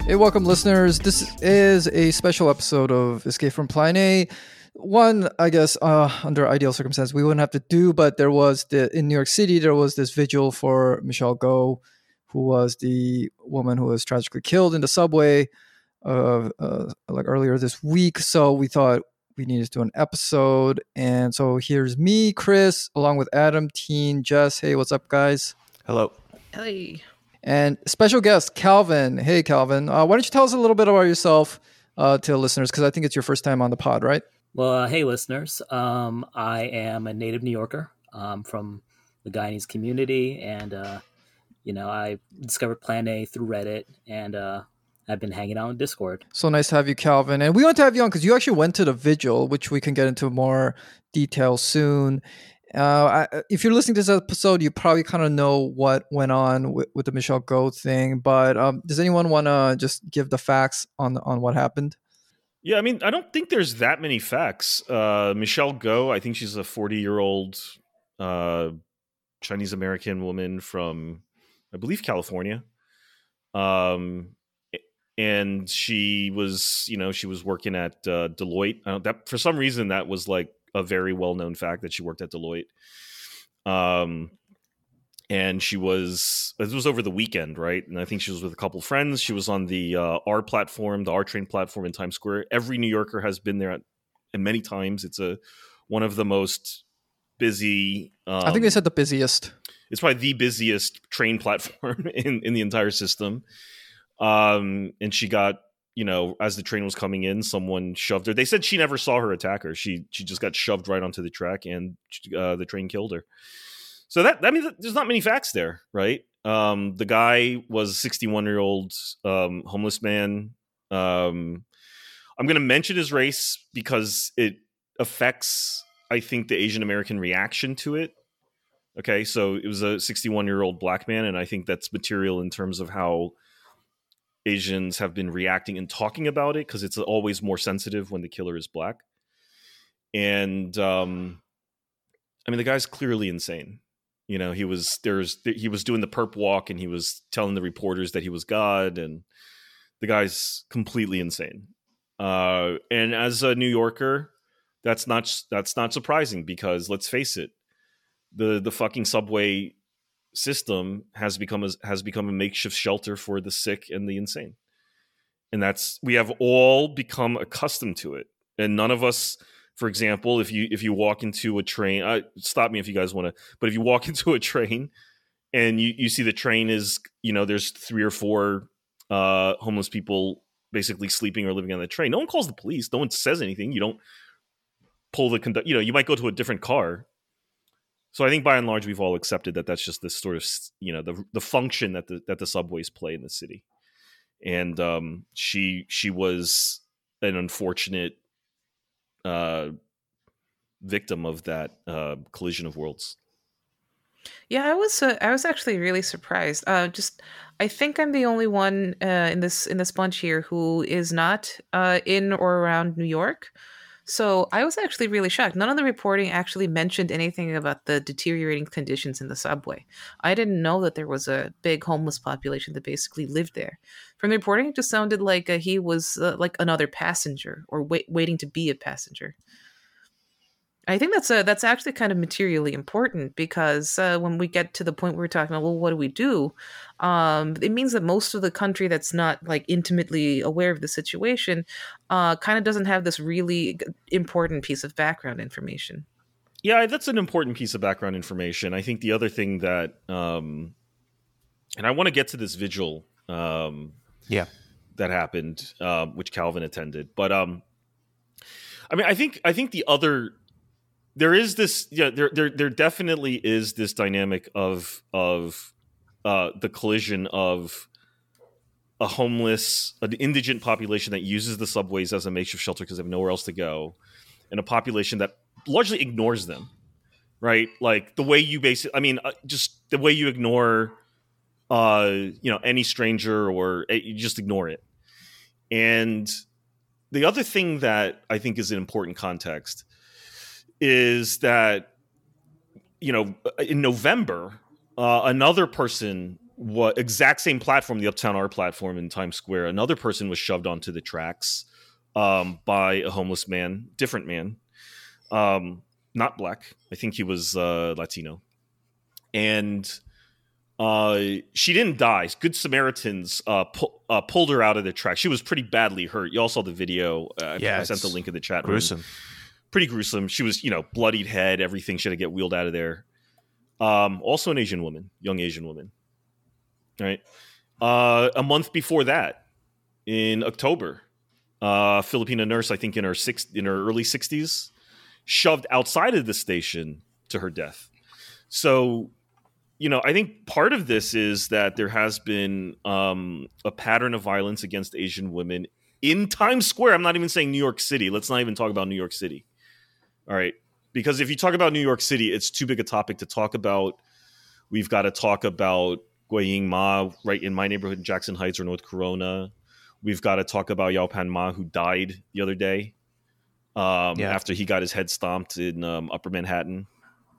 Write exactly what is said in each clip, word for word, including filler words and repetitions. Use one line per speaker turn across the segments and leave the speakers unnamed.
Hey, welcome, listeners. This is a special episode of Escape from Plan A. One, I guess, uh, under ideal circumstances, we wouldn't have to do, but there was the in New York City, there was this vigil for Michelle Go, who was the woman who was tragically killed in the subway, uh, uh, like earlier this week. So we thought we needed to do an episode, and so here's me, Chris, along with Adam, Teen, Jess. Hey, what's up, guys?
Hello.
Hey.
And special guest, Calvin. Hey, Calvin. Uh, why don't you tell us a little bit about yourself uh, to listeners? Because I think it's your first time on the pod, right?
Well, uh, hey, listeners. Um, I am a native New Yorker um, from the Guyanese community. And, uh, you know, I discovered Plan A through Reddit. And uh, I've been hanging out in Discord.
So nice to have you, Calvin. And we want to have you on because you actually went to the vigil, which we can get into more detail soon. Uh, I, if you're listening to this episode, you probably kind of know what went on with, with the Michelle Go thing. But um, does anyone want to just give the facts on on what happened?
Yeah, I mean, I don't think there's that many facts. Uh, Michelle Go, I think she's a forty-year-old uh, Chinese-American woman from, I believe, California. Um, and she was, you know, she was working at uh, Deloitte. I don't, that for some reason, that was like a very well-known fact that she worked at Deloitte. Um, and she was, it was over the weekend, right? And I think she was with a couple of friends. She was on the uh, R platform, the R train platform in Times Square. Every New Yorker has been there, and many times it's a one of the most busy. Um,
I think they said the busiest.
It's probably the busiest train platform in, in the entire system. Um, and she got, you know, as the train was coming in, someone shoved her. They said she never saw her attacker. She she just got shoved right onto the track, and uh, the train killed her. So that that means there's not many facts there, right? Um, the guy was a sixty-one-year-old um, homeless man. Um, I'm going to mention his race because it affects, I think, the Asian American reaction to it. Okay, so it was a sixty-one-year-old black man, and I think that's material in terms of how Asians have been reacting and talking about it, because it's always more sensitive when the killer is black. And um, I mean, the guy's clearly insane. You know, he was there's he was doing the perp walk, and he was telling the reporters that he was God, and the guy's completely insane. Uh, and as a New Yorker, that's not that's not surprising, because let's face it, the the fucking subway system has become a, has become a makeshift shelter for the sick and the insane, and that's we have all become accustomed to it. And none of us, for example, if you if you walk into a train, uh, stop me if you guys want to, but if you walk into a train and you you see the train is, you know, there's three or four uh, homeless people basically sleeping or living on the train, no one calls the police, no one says anything. You don't pull the conduct, you know, you might go to a different car. So I think by and large, we've all accepted that that's just this sort of, you know, the the function that the that the subways play in the city. And um, she she was an unfortunate uh, victim of that uh, collision of worlds.
Yeah, I was uh, I was actually really surprised. Uh, just I think I'm the only one uh, in this in this bunch here who is not uh, in or around New York. So I was actually really shocked. None of the reporting actually mentioned anything about the deteriorating conditions in the subway. I didn't know that there was a big homeless population that basically lived there. From the reporting, it just sounded like uh, he was uh, like another passenger or wait- waiting to be a passenger. I think that's uh, that's actually kind of materially important, because uh, when we get to the point where we're talking about, well, what do we do? Um, it means that most of the country that's not like intimately aware of the situation uh, kind of doesn't have this really important piece of background information.
Yeah, that's an important piece of background information. I think the other thing that, um, and I want to get to this vigil um,
yeah.
that happened, uh, which Calvin attended. But um, I mean, I think I think the other... There is this, yeah. There, there, there definitely is this dynamic of of uh, the collision of a homeless, an indigent population that uses the subways as a makeshift shelter because they have nowhere else to go, and a population that largely ignores them, right? Like the way you basically, I mean, uh, just the way you ignore, uh, you know, any stranger, or uh, you just ignore it. And the other thing that I think is an important context is that, you know, in November, uh, another person what exact same platform, the Uptown Art platform in Times Square, another person was shoved onto the tracks um, by a homeless man, different man, um, not black. I think he was uh, Latino. And uh, she didn't die. Good Samaritans uh, pu- uh, pulled her out of the track. She was pretty badly hurt. You all saw the video. Uh,
Yeah,
I sent the
it's
link in the chat room.
gruesome.
Pretty gruesome. She was, you know, bloodied head, everything. She had to get wheeled out of there. Um, also an Asian woman, young Asian woman. Right. Uh, a month before that, in October, uh, Filipina nurse, I think in her six, in her early sixties, shoved outside of the station to her death. So, you know, I think part of this is that there has been um, a pattern of violence against Asian women in Times Square. I'm not even saying New York City. Let's not even talk about New York City. All right. Because if you talk about New York City, it's too big a topic to talk about. We've got to talk about Guiying Ma right in my neighborhood in Jackson Heights or North Corona. We've got to talk about Yao Pan Ma, who died the other day um,
Yeah.
after he got his head stomped in um, Upper Manhattan.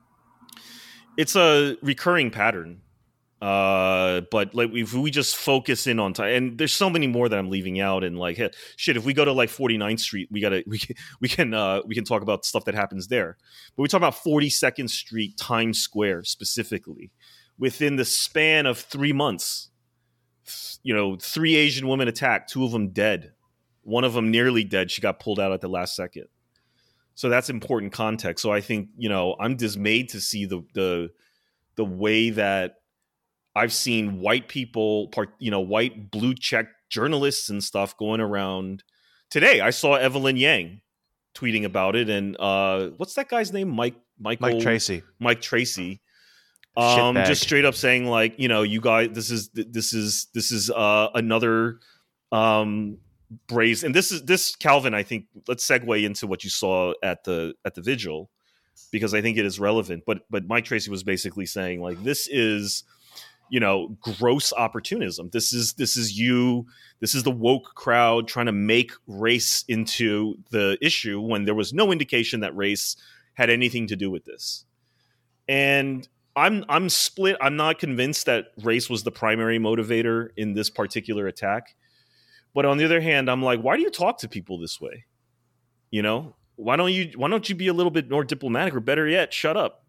It's a recurring pattern. Uh, but like if we just focus in on time, and there's so many more that I'm leaving out, and like hey, shit, if we go to like forty-ninth Street, we gotta we can we can uh, we can talk about stuff that happens there. But we talk about forty-second Street, Times Square specifically. Within the span of three months, you know, three Asian women attacked, two of them dead, one of them nearly dead. She got pulled out at the last second. So that's important context. So I think, you know, I'm dismayed to see the the the way that I've seen white people, part, you know, white blue check journalists and stuff going around. Today, I saw Evelyn Yang tweeting about it, and uh, what's that guy's name? Mike Michael
Mike Tracy.
Mike Tracy. Um,
Shitbag.
just straight up saying like, you know, you guys, this is this is this is uh, another um, brazen. And this is this Calvin. I think let's segue into what you saw at the at the vigil, because I think it is relevant. But but Mike Tracy was basically saying like, this is, you know, gross opportunism. This is this is you. This is the woke crowd trying to make race into the issue when there was no indication that race had anything to do with this. And I'm I'm split. I'm not convinced that race was the primary motivator in this particular attack. But on the other hand, I'm like, why do you talk to people this way? You know, why don't you why don't you be a little bit more diplomatic, or better yet, shut up?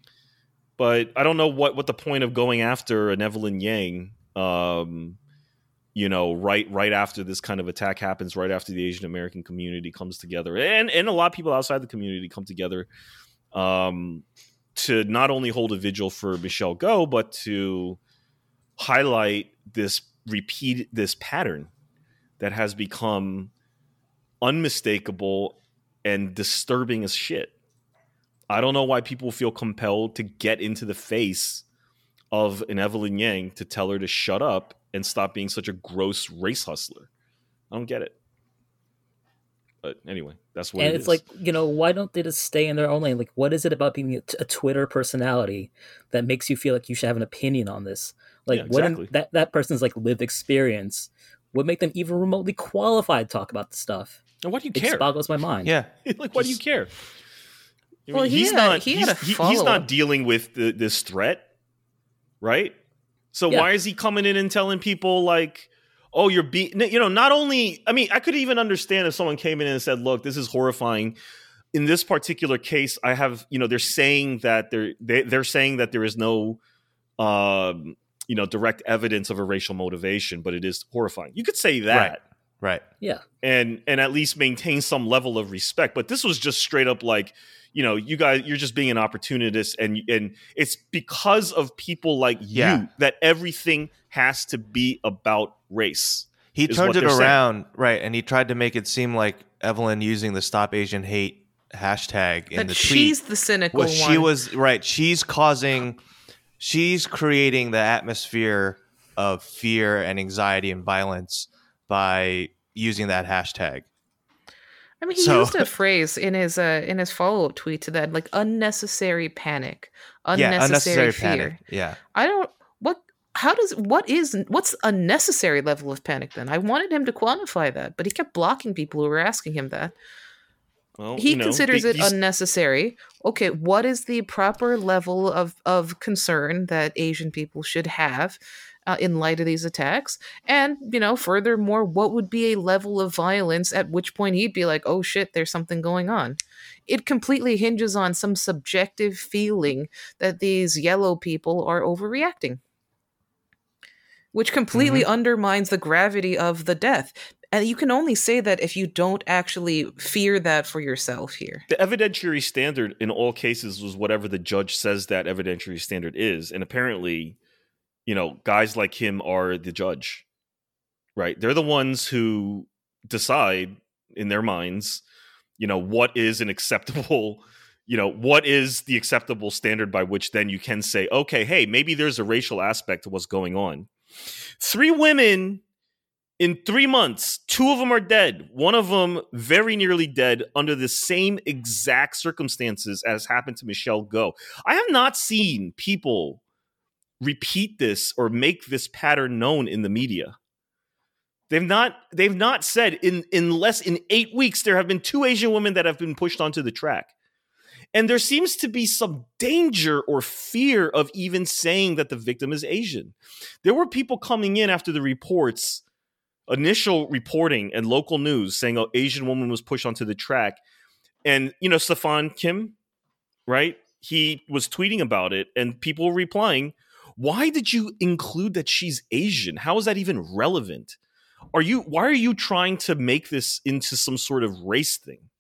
But I don't know what, what the point of going after an Evelyn Yang, um, you know, right right after this kind of attack happens, right after the Asian American community comes together, and and a lot of people outside the community come together, um, to not only hold a vigil for Michelle Go, but to highlight this repeat this pattern that has become unmistakable and disturbing as shit. I don't know why people feel compelled to get into the face of an Evelyn Yang to tell her to shut up and stop being such a gross race hustler. I don't get it. But anyway, that's what
and
it
it's
is.
like, you know, why don't they just stay in their own lane? Like, what is it about being a, a Twitter personality that makes you feel like you should have an opinion on this? Like,
Yeah,
what in
exactly.
that, that person's like lived experience would make them even remotely qualified to talk about the stuff.
And why do you
It
care?
just boggles my mind.
Yeah.
Like, why do you care? I
Well,
mean,
he
he's
had-
not.
he
he's,
had a
he- he's
follow-up.
not dealing with the, this threat, right? So
Yeah.
why is he coming in and telling people like, "Oh, you're being," you know? Not only, I mean, I could even understand if someone came in and said, "Look, this is horrifying." In this particular case, I have, you know, they're saying that they're they, they're saying that there is no, um, you know, direct evidence of a racial motivation, but it is horrifying. You could say that.
Right. Right.
Yeah.
and and at least maintain some level of respect. But this was just straight up like, you know, you guys, you're just being an opportunist, and and it's because of people like
Yeah.
you that everything has to be about race.
He
is
turned
what
it
they're saying.
around, right, and he tried to make it seem like Evelyn using the Stop Asian Hate hashtag in
That
the
she's
tweet
the cynical
was
one.
she was right. She's causing, she's creating the atmosphere of fear and anxiety and violence by using that hashtag.
I mean, he
So-
used a phrase in his uh, in his follow up tweet to that, like unnecessary panic, unnecessary,
yeah, unnecessary
fear.
panic. Yeah,
I don't what. How does what is what's a necessary level of panic then? I wanted him to quantify that, but he kept blocking people who were asking him that.
Well,
he
you know,
considers
the-
it
these-
unnecessary. Okay, what is the proper level of, of concern that Asian people should have uh, in light of these attacks? And, you know, furthermore, what would be a level of violence at which point he'd be like, oh shit, there's something going on? It completely hinges on some subjective feeling that these yellow people are overreacting, which completely undermines the gravity of the death. And you can only say that if you don't actually fear that for yourself here.
The evidentiary standard in all cases was whatever the judge says that evidentiary standard is. And apparently, you know, guys like him are the judge, right? They're the ones who decide in their minds, you know, what is an acceptable, you know, what is the acceptable standard by which then you can say, okay, hey, maybe there's a racial aspect to what's going on. Three women in three months, two of them are dead. One of them very nearly dead under the same exact circumstances as happened to Michelle Go. I have not seen people repeat this or make this pattern known in the media. They've not. They've not said in in less in eight weeks there have been two Asian women that have been pushed onto the track. And there seems to be some danger or fear of even saying that the victim is Asian. There were people coming in after the reports. Initial reporting and local news saying, oh, Asian woman was pushed onto the track. And, you know, Stefan Kim, right? He was tweeting about it and people were replying, why did you include that she's Asian? How is that even relevant? Are you, why are you trying to make this into some sort of race thing?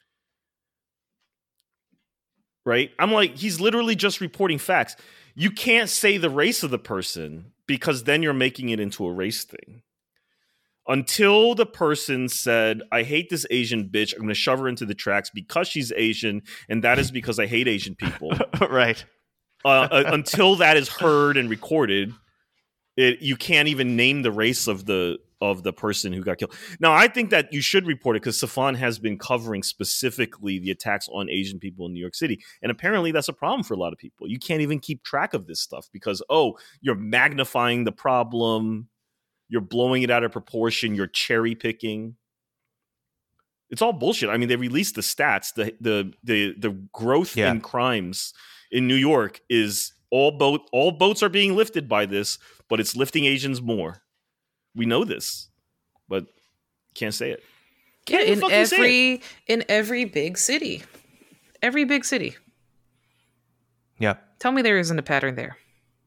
Right? I'm like, he's literally just reporting facts. You can't say the race of the person because then you're making it into a race thing. Until the person said, I hate this Asian bitch, I'm going to shove her into the tracks because she's Asian, and that is because I hate Asian people.
Right.
uh, uh, until that is heard and recorded, it, you can't even name the race of the of the person who got killed. Now, I think that you should report it because Stefan has been covering specifically the attacks on Asian people in New York City. And apparently that's a problem for a lot of people. You can't even keep track of this stuff because, oh, you're magnifying the problem. You're blowing it out of proportion. You're cherry picking. It's all bullshit. I mean, they released the stats. The the the the growth
Yeah.
in crimes in New York is all boat all boats are being lifted by this, but it's lifting Asians more. We know this, but can't say it.
Yeah,
Can't even
in
fucking say it.
every in every big city. Every big city.
Yeah.
Tell me there isn't a pattern there.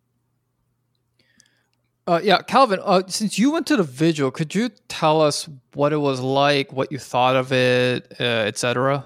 Uh, yeah, Calvin, uh, since you went to the vigil, could you tell us what it was like, what you thought of it, uh, et cetera?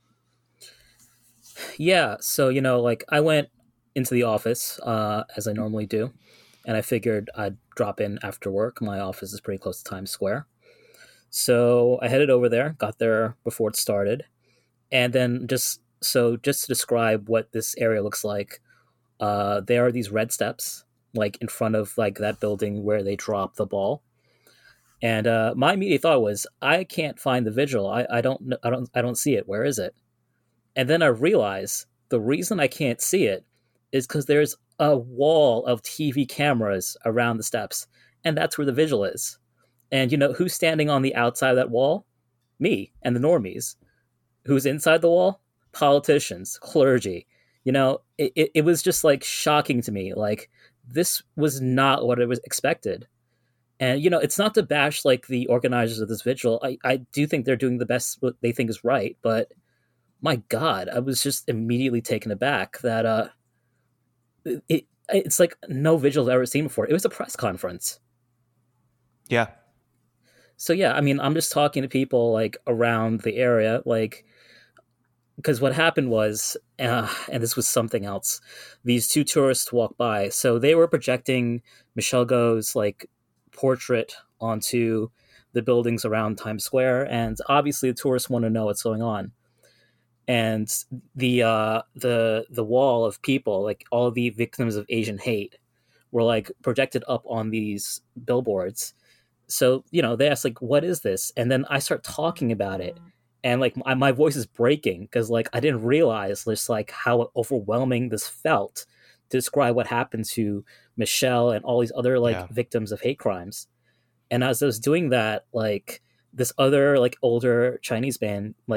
Yeah, so you know, like I went into the office uh, as I normally do, and I figured I'd drop in after work. My office is pretty close to Times Square, so I headed over there. Got there before it started, and then just so just to describe what this area looks like, uh, there are these red steps, like in front of like that building where they dropped the ball. And uh, my immediate thought was, I can't find the vigil. I, I don't kn- I don't I don't see it. Where is it? And then I realized the reason I can't see it is because there's a wall of T V cameras around the steps, and that's where the vigil is. And you know who's standing on the outside of that wall? Me and the normies. Who's inside the wall? Politicians, clergy. You know, it, it, it was just like shocking to me. Like, this was not what I was expected. And, you know, it's not to bash like the organizers of this vigil. I, I do think they're doing the best what they think is right. But my God, I was just immediately taken aback that uh, it it's like no vigil I've ever seen before. It was a press conference.
Yeah.
So, yeah, I mean, I'm just talking to people like around the area, like, because what happened was, uh, and this was something else, these two tourists walked by. So they were projecting Michelle Go's like portrait onto the buildings around Times Square, and obviously the tourists want to know what's going on. And the uh, the the wall of people, like all the victims of Asian hate, were like projected up on these billboards. So, you know, they asked like, "What is this?" And then I start talking about it. And like my, my voice is breaking because like I didn't realize just like how overwhelming this felt to describe what happened to Michelle and all these other like
Yeah.
victims of hate crimes. And as I was doing that, like this other like older Chinese man like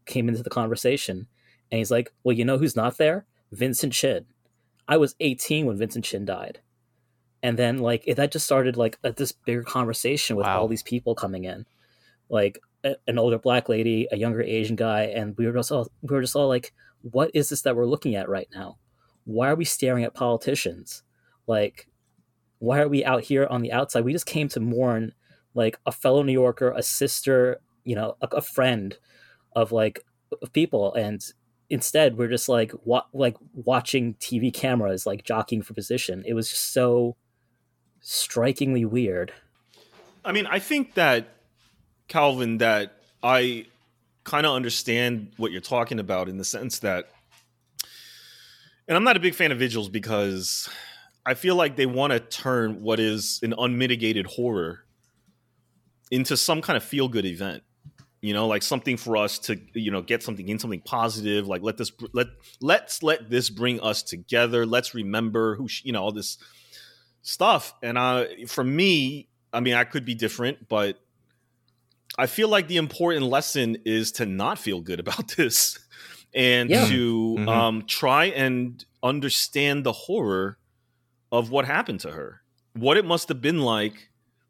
came into the conversation, and he's like, "Well, you know who's not there? Vincent Chin. I was eighteen when Vincent Chin died." And then like it, that just started like a, this bigger conversation with
Wow.
all these people coming in, like a, an older black lady, a younger Asian guy, and we were just all we were just all like, "What is this that we're looking at right now? Why are we staring at politicians? Like, why are we out here on the outside? We just came to mourn like a fellow New Yorker, a sister, you know, a, a friend of like of people, and instead we're just like wa- like watching T V cameras, like jockeying for position. It was just so strikingly weird."
I mean, I think that, Calvin, that I kind of understand what you're talking about in the sense that, and I'm not a big fan of vigils because I feel like they want to turn what is an unmitigated horror into some kind of feel-good event. You know, like something for us to, you know, get something in, something positive. Like let this, let let's let this bring us together. Let's remember who, you know, all this stuff. And uh, for me, I mean, I could be different, but I feel like the important lesson is to not feel good about this and
Yeah.
to
Mhm.
um, try and understand the horror of what happened to her, what it must have been like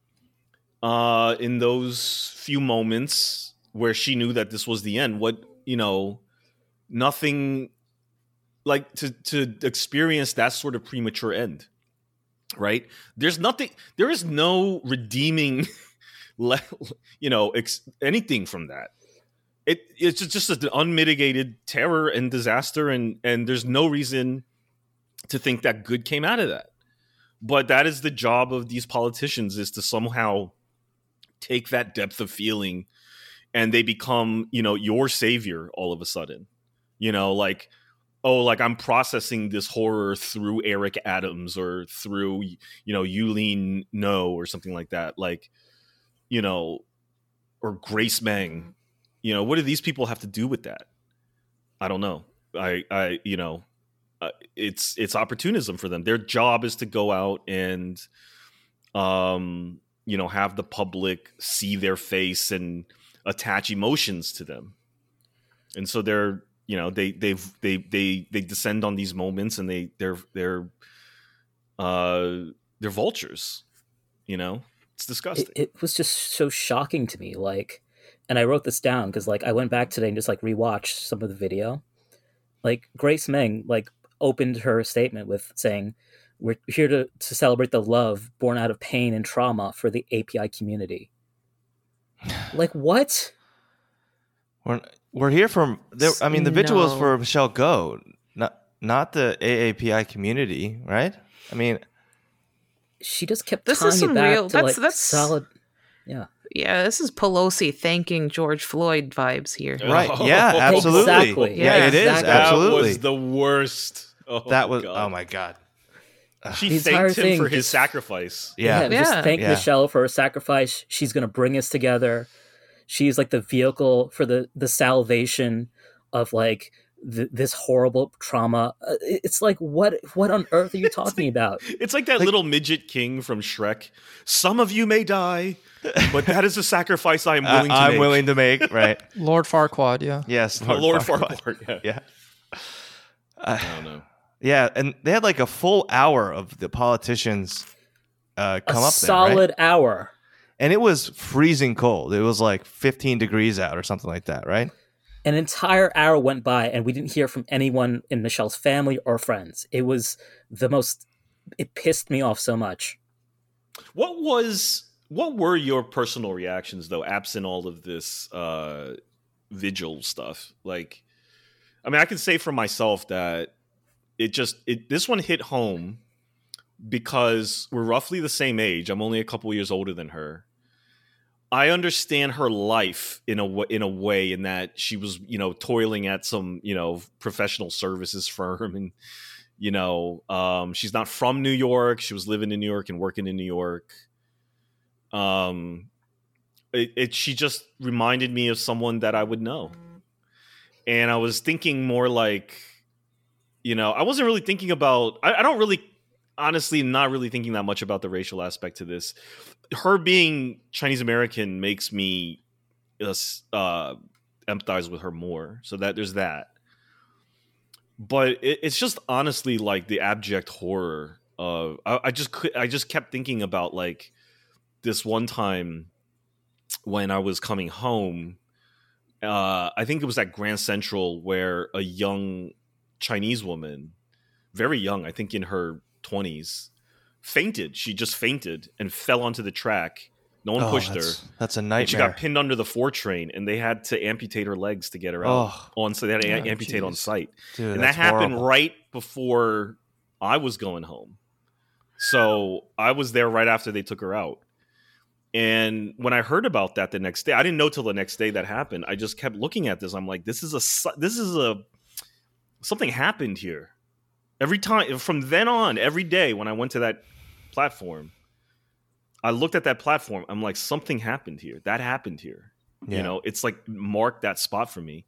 uh, in those few moments where she knew that this was the end. What, you know, nothing like to, to experience that sort of premature end. Right? There's nothing, there is no redeeming, le- you know, ex- anything from that. It it's just, just an unmitigated terror and disaster, and and there's no reason to think that good came out of that. But that is the job of these politicians, is to somehow take that depth of feeling, and they become, you know, your savior all of a sudden. You know, like, oh, like I'm processing this horror through Eric Adams or through, you know, Yulene No or something like that. Like, you know, or Grace Meng. You know, what do these people have to do with that? I don't know. I, I, you know, uh, it's it's opportunism for them. Their job is to go out and, um, you know, have the public see their face and attach emotions to them, and so they're, you know, they they've they they they descend on these moments, and they they're they're uh they're vultures. You know, it's disgusting.
It, it was just so shocking to me. Like, and I wrote this down because like I went back today and just like rewatched some of the video. Like Grace Meng like opened her statement with saying, "We're here to, to celebrate the love born out of pain and trauma for the A P I community." Like, what?
We're we're here for. There, I mean, the vigil was
No.
for Michelle Go, not not the A A P I community, right? I mean,
She just kept
This
tying
is
it
some
back
real-
to
that's-
like
that's-
solid. Yeah,
Yeah, this is Pelosi thanking George Floyd vibes here.
right? Yeah, absolutely.
Exactly.
Yeah,
Yeah,
it is
exactly.
absolutely.
That was the worst. Oh,
that was.
God.
Oh my god.
She
The entire
thanked him
thing
for his
just-
sacrifice.
Yeah.
yeah, just
Yeah.
thank
Yeah.
Michelle for her sacrifice. She's gonna bring us together. She's like the vehicle for the the salvation of like th- this horrible trauma. Uh, it- It's like what what on earth are you talking about?
It's like that little midget king from Shrek. Some of you may die, but that is a sacrifice I am willing to
I, I'm
make.
willing to make. Right.
Lord Farquaad, yeah.
Yes.
Uh, Lord
Farquaad.
Farquaad. Yeah.
Yeah.
I don't know.
Yeah, and they had like a full hour of the politicians uh, come
A
up there, right?
solid hour.
And it was freezing cold. It was like fifteen degrees out or something like that, right?
An entire hour went by and we didn't hear from anyone in Michelle's family or friends. It was the most. It pissed me off so much.
What was what were your personal reactions though, absent all of this uh vigil stuff? Like, I mean, I can say for myself that it just it this one hit home because we're roughly the same age. I'm only a couple years older than her. I understand her life in a w- in a way in that she was, you know, toiling at some, you know, professional services firm, and you know, um, she's not from New York. She was living in New York and working in New York. Um, it, it she just reminded me of someone that I would know, and I was thinking more like, you know, I wasn't really thinking about. I, I don't really, honestly, not really thinking that much about the racial aspect to this. Her being Chinese American makes me uh, empathize with her more. So that there's that. But it, it's just honestly like the abject horror of I, I just could, I just kept thinking about like this one time when I was coming home. Uh, I think it was at Grand Central where a young Chinese woman, very young, I think in her twenties, fainted. She just fainted and fell onto the track. No one
Oh,
pushed her.
that's, that's a nightmare.
And she got pinned under the four train, and they had to amputate her legs to get her out.
Oh.
On so they had to
Oh,
a- amputate on
geez.
site,
Dude,
and that
that's
happened
horrible.
right before I was going home. So I was there right after they took her out. And when I heard about that the next day, I didn't know till the next day that happened. I just kept looking at this. I'm like, this is a su- this is a something happened here. Every time from then on, every day when I went to that platform, I looked at that platform. I'm like, something happened here. That happened here.
Yeah.
You know, it's like marked that spot for me.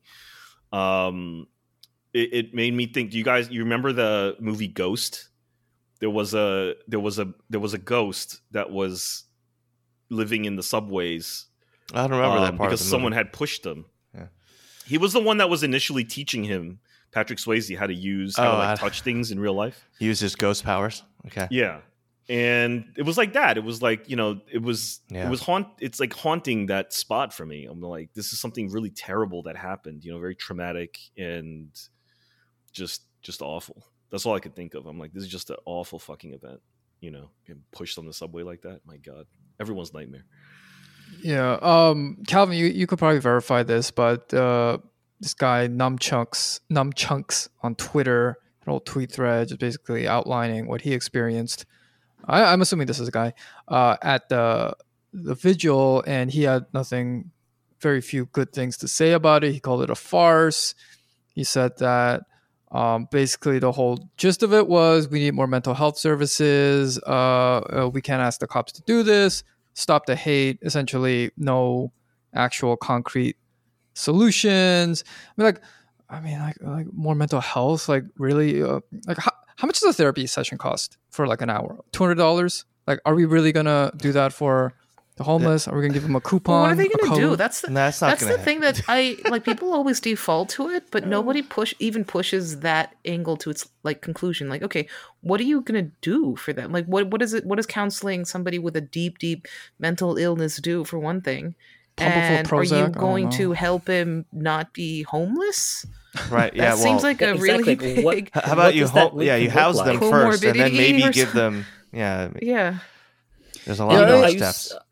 Um, it, it made me think. Do you guys you remember the movie Ghost? There was a there was a there was a ghost that was living in the subways.
I don't remember that
um,
part
because
of the
someone
movie.
had pushed him.
Yeah.
He was the one that was initially teaching him, Patrick Swayze, how to use how
Oh,
to like
I-
touch things in real life.
Use his ghost powers. Okay.
Yeah. And it was like that. It was like, you know, it was
Yeah.
it was haunt it's like haunting that spot for me. I'm like, this is something really terrible that happened, you know, very traumatic and just just awful. That's all I could think of. I'm like, this is just an awful fucking event, you know, getting pushed on the subway like that. My God. Everyone's nightmare.
Yeah, um, Calvin, you, you could probably verify this, but uh, this guy Numchunks Numchunks on Twitter, an old tweet thread, just basically outlining what he experienced. I, I'm assuming this is a guy uh, at the the vigil, and he had nothing, very few good things to say about it. He called it a farce. He said that um, basically the whole gist of it was we need more mental health services. Uh, uh, we can't ask the cops to do this. Stop the hate. Essentially, no actual concrete solutions. I mean, like, I mean, like, like more mental health. Like, really, uh, like, how, how much does a therapy session cost for like an hour? Two hundred dollars. Like, are we really gonna do that for the homeless? Are we gonna give them a coupon?
Well, what are they
a
going to do?
code?
That's the,
No, that's not
that's
gonna
the thing that I like. People always default to it, but nobody push even pushes that angle to its like conclusion. Like, okay, what are you going to do for them? Like, what what is it? What is counseling somebody with a deep, deep mental illness do for one thing?
Pump a full
And are
Prozac? I
you
don't
going
know.
to help him not be homeless?
Right. Yeah.
that
well,
seems like a really
exactly. What-
big.
h- how
what
about you?
does that
Ho- yeah,
link
you
look
house
like?
them first, and then
Comorbidity
maybe
or
give
something?
them. Yeah.
Yeah.
There's a lot
Yeah,
of
I-
other
I
steps.
used,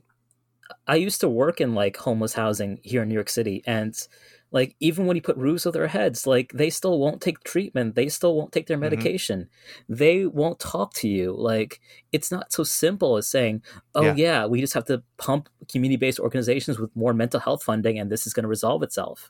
I used to work in like homeless housing here in New York City, and like even when you put roofs over their heads, like they still won't take treatment, they still won't take their medication, they won't talk to you. Like it's not so simple as saying, "Oh
Yeah.
yeah, we just have to pump community-based organizations with more mental health funding, and this is going to resolve itself."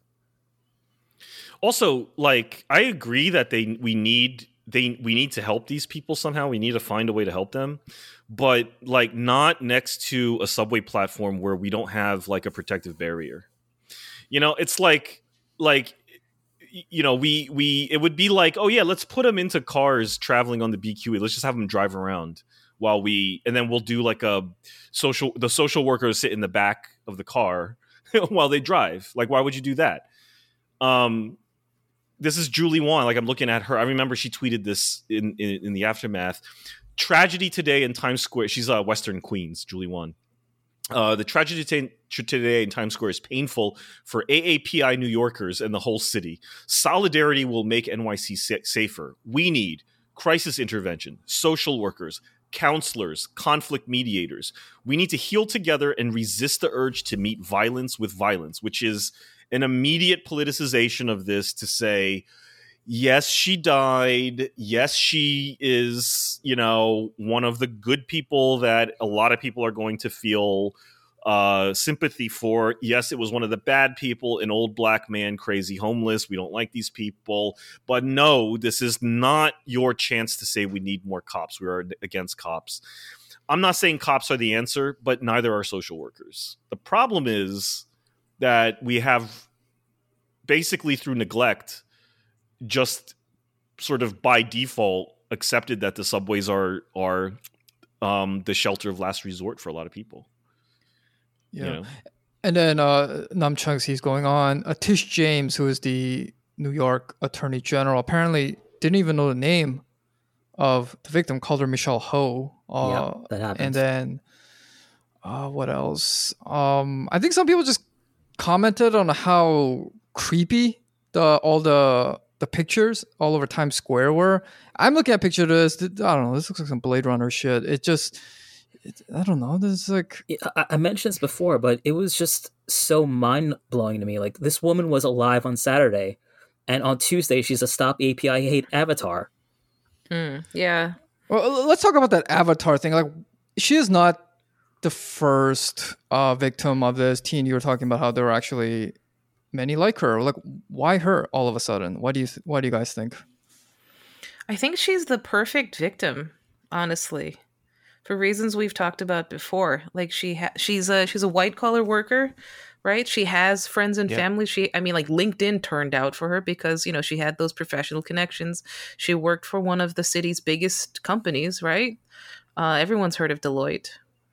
Also, like I agree that they we need they we need to help these people somehow. We need to find a way to help them, but like not next to a subway platform where we don't have like a protective barrier. You know, it's like like y- you know, we we it would be like, oh yeah, let's put them into cars traveling on the B Q E. Let's just have them drive around while we and then we'll do like a social the social workers sit in the back of the car while they drive. Like why would you do that? Um This is Julie Wan. Like I'm looking at her. I remember she tweeted this in, in, in the aftermath. Tragedy today in Times Square. She's a uh, Western Queens, Julie Wan. Uh, the tragedy t- today in Times Square is painful for A A P I New Yorkers and the whole city. Solidarity will make N Y C sa- safer. We need crisis intervention, social workers, counselors, conflict mediators. We need to heal together and resist the urge to meet violence with violence, which is an immediate politicization of this to say, yes, she died. Yes, she is, you know, one of the good people that a lot of people are going to feel uh, sympathy for. Yes, it was one of the bad people, an old black man, crazy homeless. We don't like these people. But no, this is not your chance to say we need more cops. We are against cops. I'm not saying cops are the answer, but neither are social workers. The problem is that we have basically through neglect just sort of by default accepted that the subways are are um, the shelter of last resort for a lot of people.
Yeah.
You know?
And then uh, Nam Chunks, he's going on. Uh, Tish James, who is the New York Attorney General, apparently didn't even know the name of the victim, called her Michelle Ho. Uh,
Yeah, that happens.
And then uh, what else? Um, I think some people just commented on how creepy the all the the pictures all over Times Square were. I'm looking at a picture of this. I don't know. This looks like some Blade Runner shit. It just, it, I don't know. This is like,
Yeah, I, I mentioned this before, but it was just so mind blowing to me. Like, this woman was alive on Saturday, and on Tuesday she's a Stop A P I Hate avatar.
Hmm. Yeah.
well, let's talk about that Avatar thing. Like, she is not the first uh, victim of this teen. You were talking about how there were actually many like her. Like, why her all of a sudden? What do you th- What do you guys think?
I think she's the perfect victim, honestly, for reasons we've talked about before. Like she ha- she's a she's a white collar worker, right? She has friends and
Yep.
family. She I mean like LinkedIn turned out for her because, you know, she had those professional connections. She worked for one of the city's biggest companies, right? Uh, everyone's heard of Deloitte.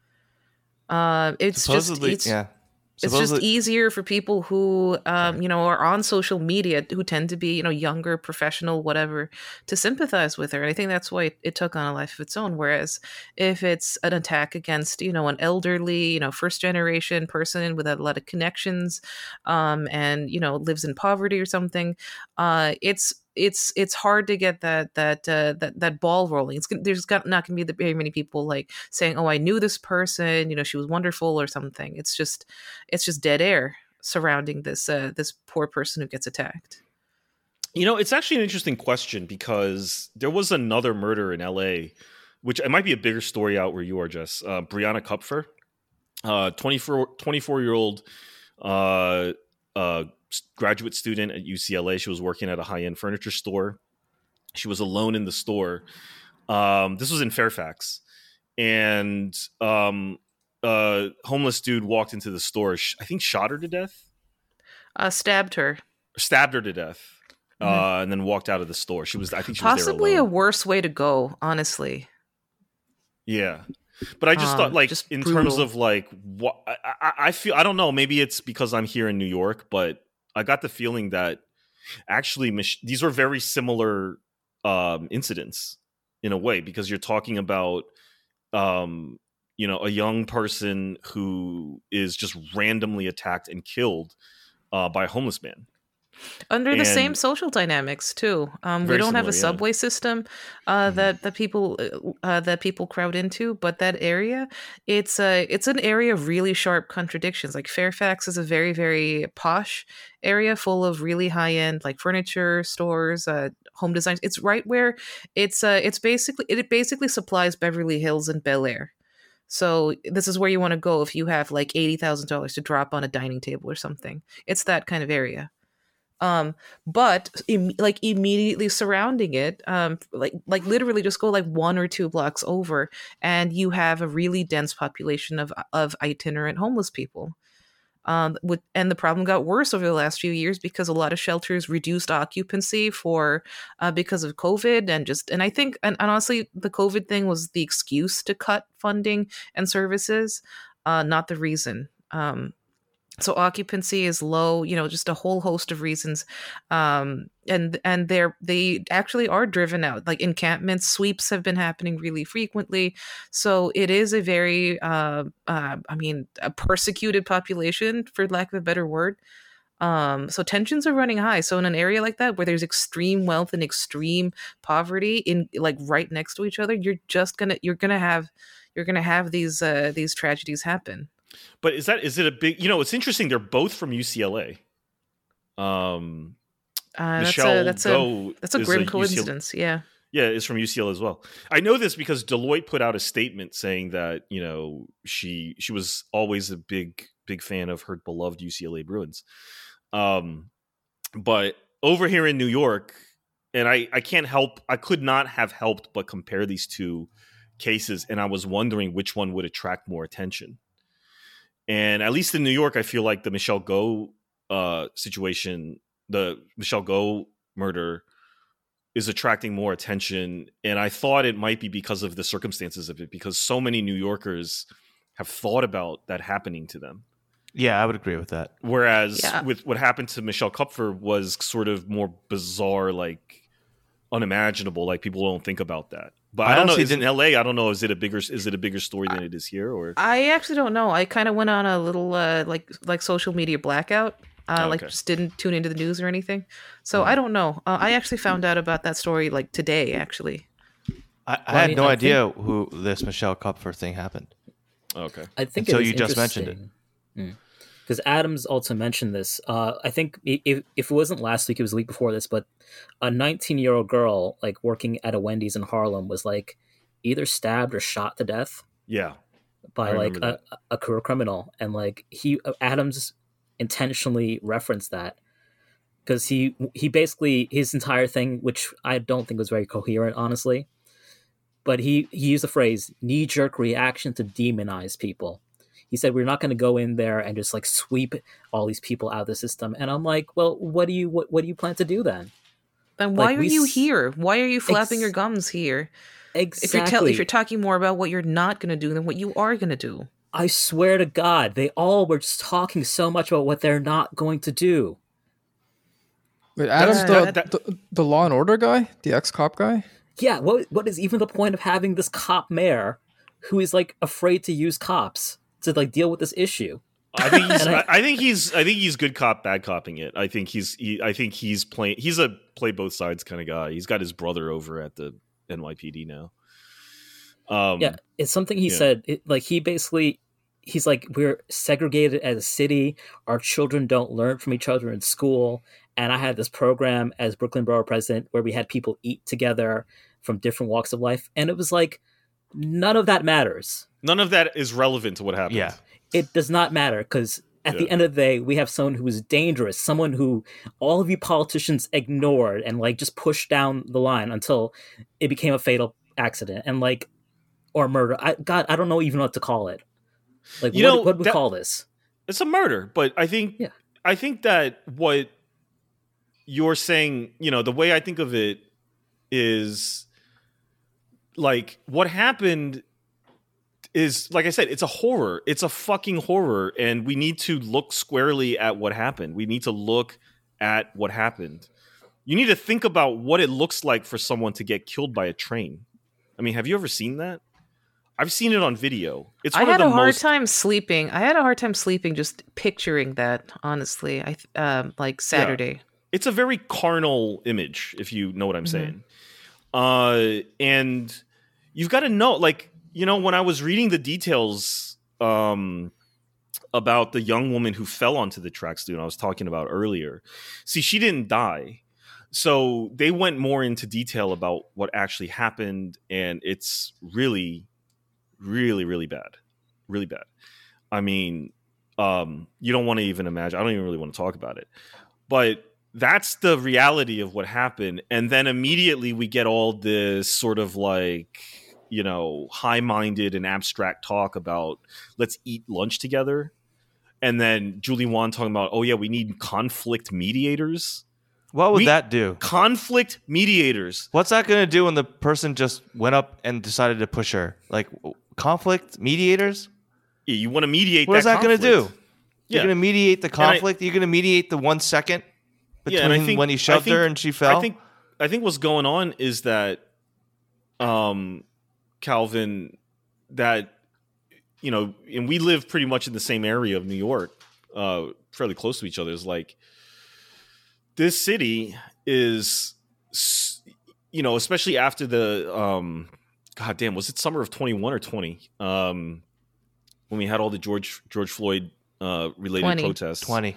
Uh, it's
Supposedly,
just it's,
yeah.
it's just
Supposedly,
easier for people who um, you know, are on social media, who tend to be, you know, younger, professional, whatever, to sympathize with her. And I think that's why it, it took on a life of its own. Whereas if it's an attack against, you know, an elderly, you know, first generation person with a lot of connections, um, and, you know, lives in poverty or something, uh, it's it's it's hard to get that that uh, that that ball rolling. It's gonna- there's got not going to be the, very many people like saying, "Oh, I knew this person. You know, she was wonderful" or something. It's just it's just dead air surrounding this uh, this poor person who gets attacked.
You know, it's actually an interesting question because there was another murder in L A, which it might be a bigger story out where you are, Jess. Uh, Brianna Kupfer, uh, twenty-four, twenty-four-year-old uh, uh, graduate student at U C L A. She was working at a high-end furniture store. She was alone in the store. Um, this was in Fairfax. And um, a homeless dude walked into the store, sh- I think shot her to death,
Uh, stabbed her.
stabbed her to death.
Mhm.
Uh, and then walked out of the store. She was, I think, she was
Possibly
there
a
alone.
worse way to go, honestly.
Yeah, but I just
Um,
thought, like,
just
in
brutal.
terms of like what I, I, I feel, I don't know. Maybe it's because I'm here in New York, but I got the feeling that actually Mich- these are very similar um, incidents in a way, because you're talking about, um, you know, a young person who is just randomly attacked and killed uh, by a homeless man.
Under the same
And-
social dynamics too. Um, we
Very
don't have a
similar, yeah.
subway system uh,
Mhm.
that that people uh, that people crowd into, but that area, it's a it's an area of really sharp contradictions. Like Fairfax is a very very posh area full of really high end like furniture stores, uh, home designs. It's right where it's uh, it's basically it basically supplies Beverly Hills and Bel Air. So this is where you want to go if you have like eighty thousand dollars to drop on a dining table or something. It's that kind of area. Um, but Im- like immediately surrounding it, um, like like literally just go like one or two blocks over, and you have a really dense population of of itinerant homeless people. Um, with and the problem got worse over the last few years because a lot of shelters reduced occupancy for uh, because of COVID and just and I think and, and honestly the COVID thing was the excuse to cut funding and services, uh, not the reason. Um, so occupancy is low, you know, just a whole host of reasons, um and and they're they actually are driven out. Like encampments, sweeps have been happening really frequently, so it is a very uh, uh I mean a persecuted population, for lack of a better word. Um so tensions are running high. So in an area like that where there's extreme wealth and extreme poverty in like right next to each other, you're just gonna you're gonna have you're gonna have these uh these tragedies happen.
But is that is it a big? You know, it's interesting. They're both from U C L A. Um,
Uh, that's
Michelle
a that's a
Go
that's a
is
grim
U C L A
coincidence. Yeah.
Yeah, is from U C L A as well. I know this because Deloitte put out a statement saying that, you know, she she was always a big big fan of her beloved U C L A Bruins. Um, but over here in New York, and I I can't help I could not have helped but compare these two cases, and I was wondering which one would attract more attention. And at least in New York, I feel like the Michelle Go uh, situation, the Michelle Go murder, is attracting more attention. And I thought it might be because of the circumstances of it, because so many New Yorkers have thought about that happening to them.
Yeah, I would agree with that.
Whereas
Yeah.
with what happened to Michelle Kupfer was sort of more bizarre, like unimaginable. Like people don't think about that. But I,
I
don't know.
honestly
Is it in
didn't-
L A? I don't know. Is it a bigger? Is it a bigger story than it is here? Or
I actually don't know. I kind of went on a little uh, like like social media blackout. Uh,
Oh,
Like
okay.
just didn't tune into the news or anything. So
Mhm.
I don't know. Uh, I actually found out about that story like today. Actually,
I, I
Well, I
had
mean,
no
I
idea who this Michelle Kupfer thing happened.
I
okay.
think
Until
it was
you just mentioned it.
it. Because Adams also mentioned this. Uh, I think i- if, if it wasn't last week, it was the week before this, but a nineteen-year-old girl like working at a Wendy's in Harlem was like either stabbed or shot to death
Yeah.
by
I
like
remember
a, a career criminal. And like he Adams intentionally referenced that because he he basically his entire thing, which I don't think was very coherent, honestly, but he, he used the phrase knee-jerk reaction to demonize people. He said we're not going to go in there and just like sweep all these people out of the system. And I'm like, well, what do you what, what do you plan to do then?
then why
Like,
are
we
you
s-
here? Why are you flapping
Ex-
your gums here?
Exactly.
If you're tell if you're talking more about what you're not going to do than what you are going to do.
I swear to God, they all were just talking so much about what they're not going to do.
Wait, Adam's
Yeah,
the,
that-
the the Law and Order guy, the ex cop guy.
Yeah, what what is even the point of having this cop mayor who is like afraid to use cops to like deal with this issue?
I think he's.
And
I,
I-
I think he's. I think he's good cop, bad copping it. I think he's. He, I think he's playing. He's a play both sides kind of guy. He's got his brother over at the N Y P D now. Um,
Yeah, it's something he
yeah.
said. It, like he basically, he's like, we're segregated as a city. Our children don't learn from each other in school. And I had this program as Brooklyn Borough President where we had people eat together from different walks of life, and it was like none of that matters.
None of that is relevant to what happened.
Yeah.
It does not matter because at the
Yeah.
end of the day, we have someone who is dangerous, someone who all of you politicians ignored and like just pushed down the line until it became a fatal accident and like or murder. I God, I don't know even what to call it. Like
You
what,
know,
what do we
that-
call this?
It's a murder, but I think.
Yeah.
I think that what you're saying, you know, the way I think of it is like what happened is, like I said, it's a horror. It's a fucking horror. And we need to look squarely at what happened. We need to look at what happened. You need to think about what it looks like for someone to get killed by a train. I mean, have you ever seen that? I've seen it on video. It's
I
one
had
of
a
the
hard
most
time sleeping. I had a hard time sleeping just picturing that. Honestly, I th- um like Saturday.
it's a very carnal image, if you know what I'm
Mhm.
saying. Uh, and you've got to know, like, you know, when I was reading the details um, about the young woman who fell onto the tracks, dude, I was talking about earlier. See, she didn't die. So they went more into detail about what actually happened, and it's really, really, really bad. Really bad. I mean, um, you don't want to even imagine. I don't even really want to talk about it. But that's the reality of what happened. And then immediately we get all this sort of like, you know, high-minded and abstract talk about let's eat lunch together. And then Julie Wan talking about, oh yeah, we need conflict mediators.
What would
We-
that do?
Conflict mediators.
What's that going to do when the person just went up and decided to push her? Like conflict mediators?
Yeah, you want to mediate
What
that
is that going to do?
conflict.
You're
Yeah.
going to mediate the
I-
conflict? You're going to mediate the one second between
Yeah, and I think-
when he
I
shoved
think-
her and she fell?
I think I think what's going on is that um Calvin, that you know, and we live pretty much in the same area of New York, uh, fairly close to each other. Is like this city is, s- you know, especially after the, um, God damn, was it summer of twenty-one or twenty? Um, when we had all the George George Floyd uh, related
twenty.
protests.
twenty.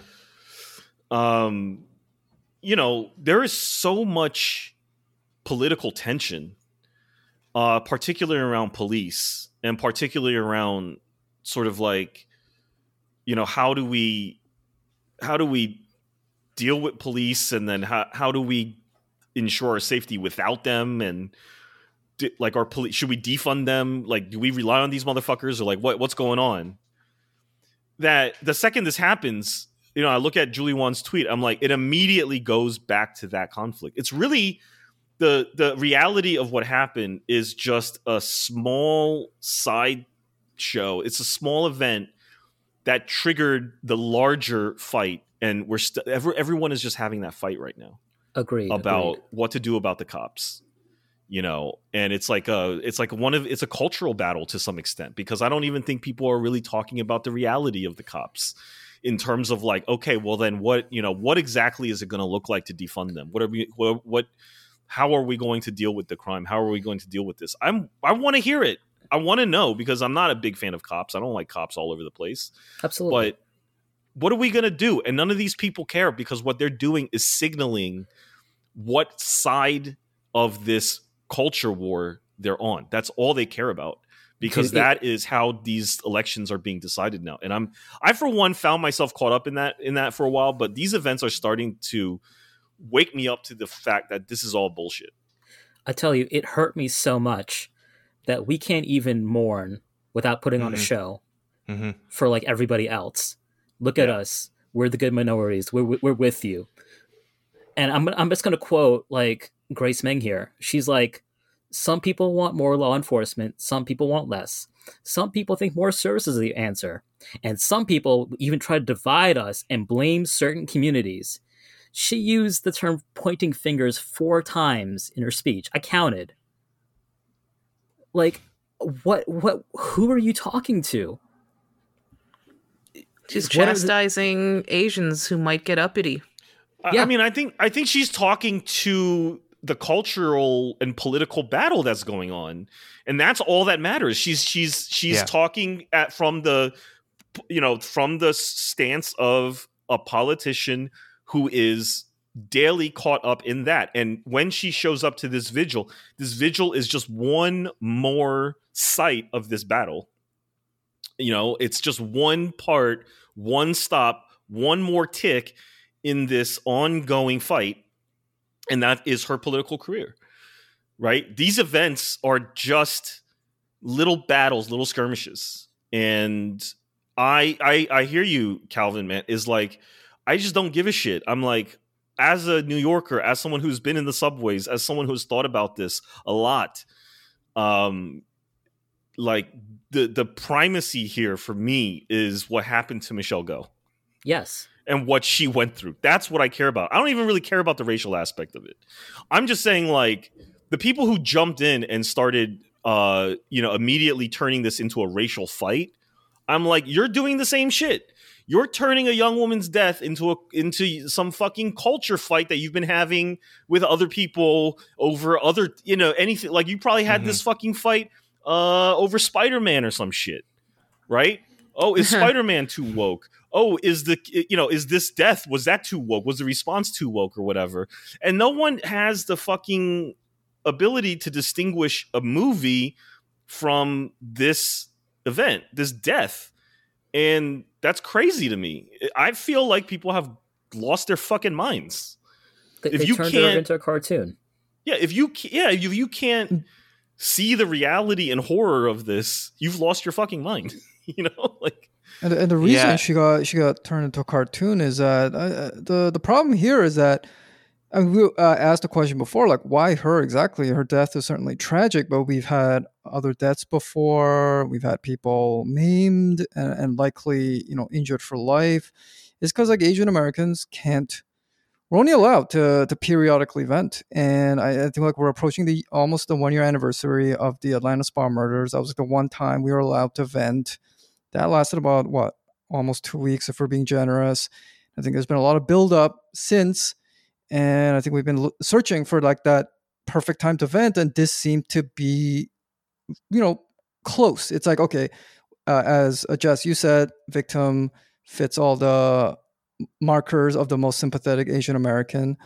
Um, you know, there is so much political tension, uh, particularly around police and particularly around sort of like, you know, how do we, how do we deal with police, and then how how do we ensure our safety without them, and di- like our police, should we defund them? Like, do we rely on these motherfuckers, or like what what's going on? That the second this happens, you know, I look at Julie Wan's tweet, I'm like, it immediately goes back to that conflict. It's really the the reality of what happened is just a small side show. It's a small event that triggered the larger fight, and we're st- every, everyone is just having that fight right now.
Agreed.
About
agreed.
what to do about the cops, you know, and it's like a it's like one of it's a cultural battle to some extent, because I don't even think people are really talking about the reality of the cops in terms of like, okay, well then what, you know, what exactly is it going to look like to defund them? What are we what, what how are we going to deal with the crime? How are we going to deal with this? I'm I want to hear it. I want to know, because I'm not a big fan of cops. I don't like cops all over the place.
Absolutely.
But what are we going to do? And none of these people care, because what they're doing is signaling what side of this culture war they're on. That's all they care about, because
Dude, it,
that is how these elections are being decided now. And I'm, I for one found myself caught up in that, in that for a while, but these events are starting to wake me up to the fact that this is all bullshit.
I tell you, it hurt me so much that we can't even mourn without putting mm-hmm. on a show mm-hmm. for like everybody else. Look at yeah. us. We're the good minorities. We're we're with you. And I'm I'm just going to quote like Grace Meng here. She's like, some people want more law enforcement. Some people want less. Some people think more services is the answer. And some people even try to divide us and blame certain communities. She used the term pointing fingers four times in her speech. I counted. Like, what, what, who are you talking to?
She's chastising Asians who might get uppity.
Yeah. I mean, I think I think she's talking to the cultural and political battle that's going on, and that's all that matters. She's she's she's yeah. talking at from the you know from the stance of a politician who is daily caught up in that. And when she shows up to this vigil, this vigil is just one more site of this battle. You know, it's just one part, one stop, one more tick in this ongoing fight, and that is her political career, right? These events are just little battles, little skirmishes. And I I I hear you, Calvin, man, is like, I just don't give a shit. I'm like, as a New Yorker, as someone who's been in the subways, as someone who's thought about this a lot, um, like the the primacy here for me is what happened to Michelle Go.
Yes.
And what she went through. That's what I care about. I don't even really care about the racial aspect of it. I'm just saying, like, the people who jumped in and started, uh, you know, immediately turning this into a racial fight, I'm like, you're doing the same shit. You're turning a young woman's death into a into some fucking culture fight that you've been having with other people over other, you know, anything. Like, you probably had mm-hmm. this fucking fight uh, over Spider-Man or some shit, right? Oh, is Spider-Man too woke? Oh, is the, you know, is this death, was that too woke? Was the response too woke or whatever? And no one has the fucking ability to distinguish a movie from this event, this death. And that's crazy to me. I feel like people have lost their fucking minds.
They,
if
they
you
turned
can't,
her into a cartoon.
Yeah, if you yeah, if you can't see the reality and horror of this, you've lost your fucking mind. You know, like.
And, and the reason
Yeah.
she got she got turned into a cartoon is that uh, the the problem here is that, I mean, we uh, asked the question before, like, why her exactly? Her death is certainly tragic, but we've had other deaths before. We've had people maimed and, and likely, you know, injured for life. It's because like Asian Americans can't. We're only allowed to to periodically vent, and I, I think like we're approaching the almost the one year anniversary of the Atlanta spa murders. That was like the one time we were allowed to vent. That lasted about, what, almost two weeks if we're being generous. I think there's been a lot of buildup since, and I think we've been lo- searching for like that perfect time to vent, and this seemed to be, you know, close. It's like, okay, uh, as uh, Jess, you said, victim fits all the markers of the most sympathetic Asian American.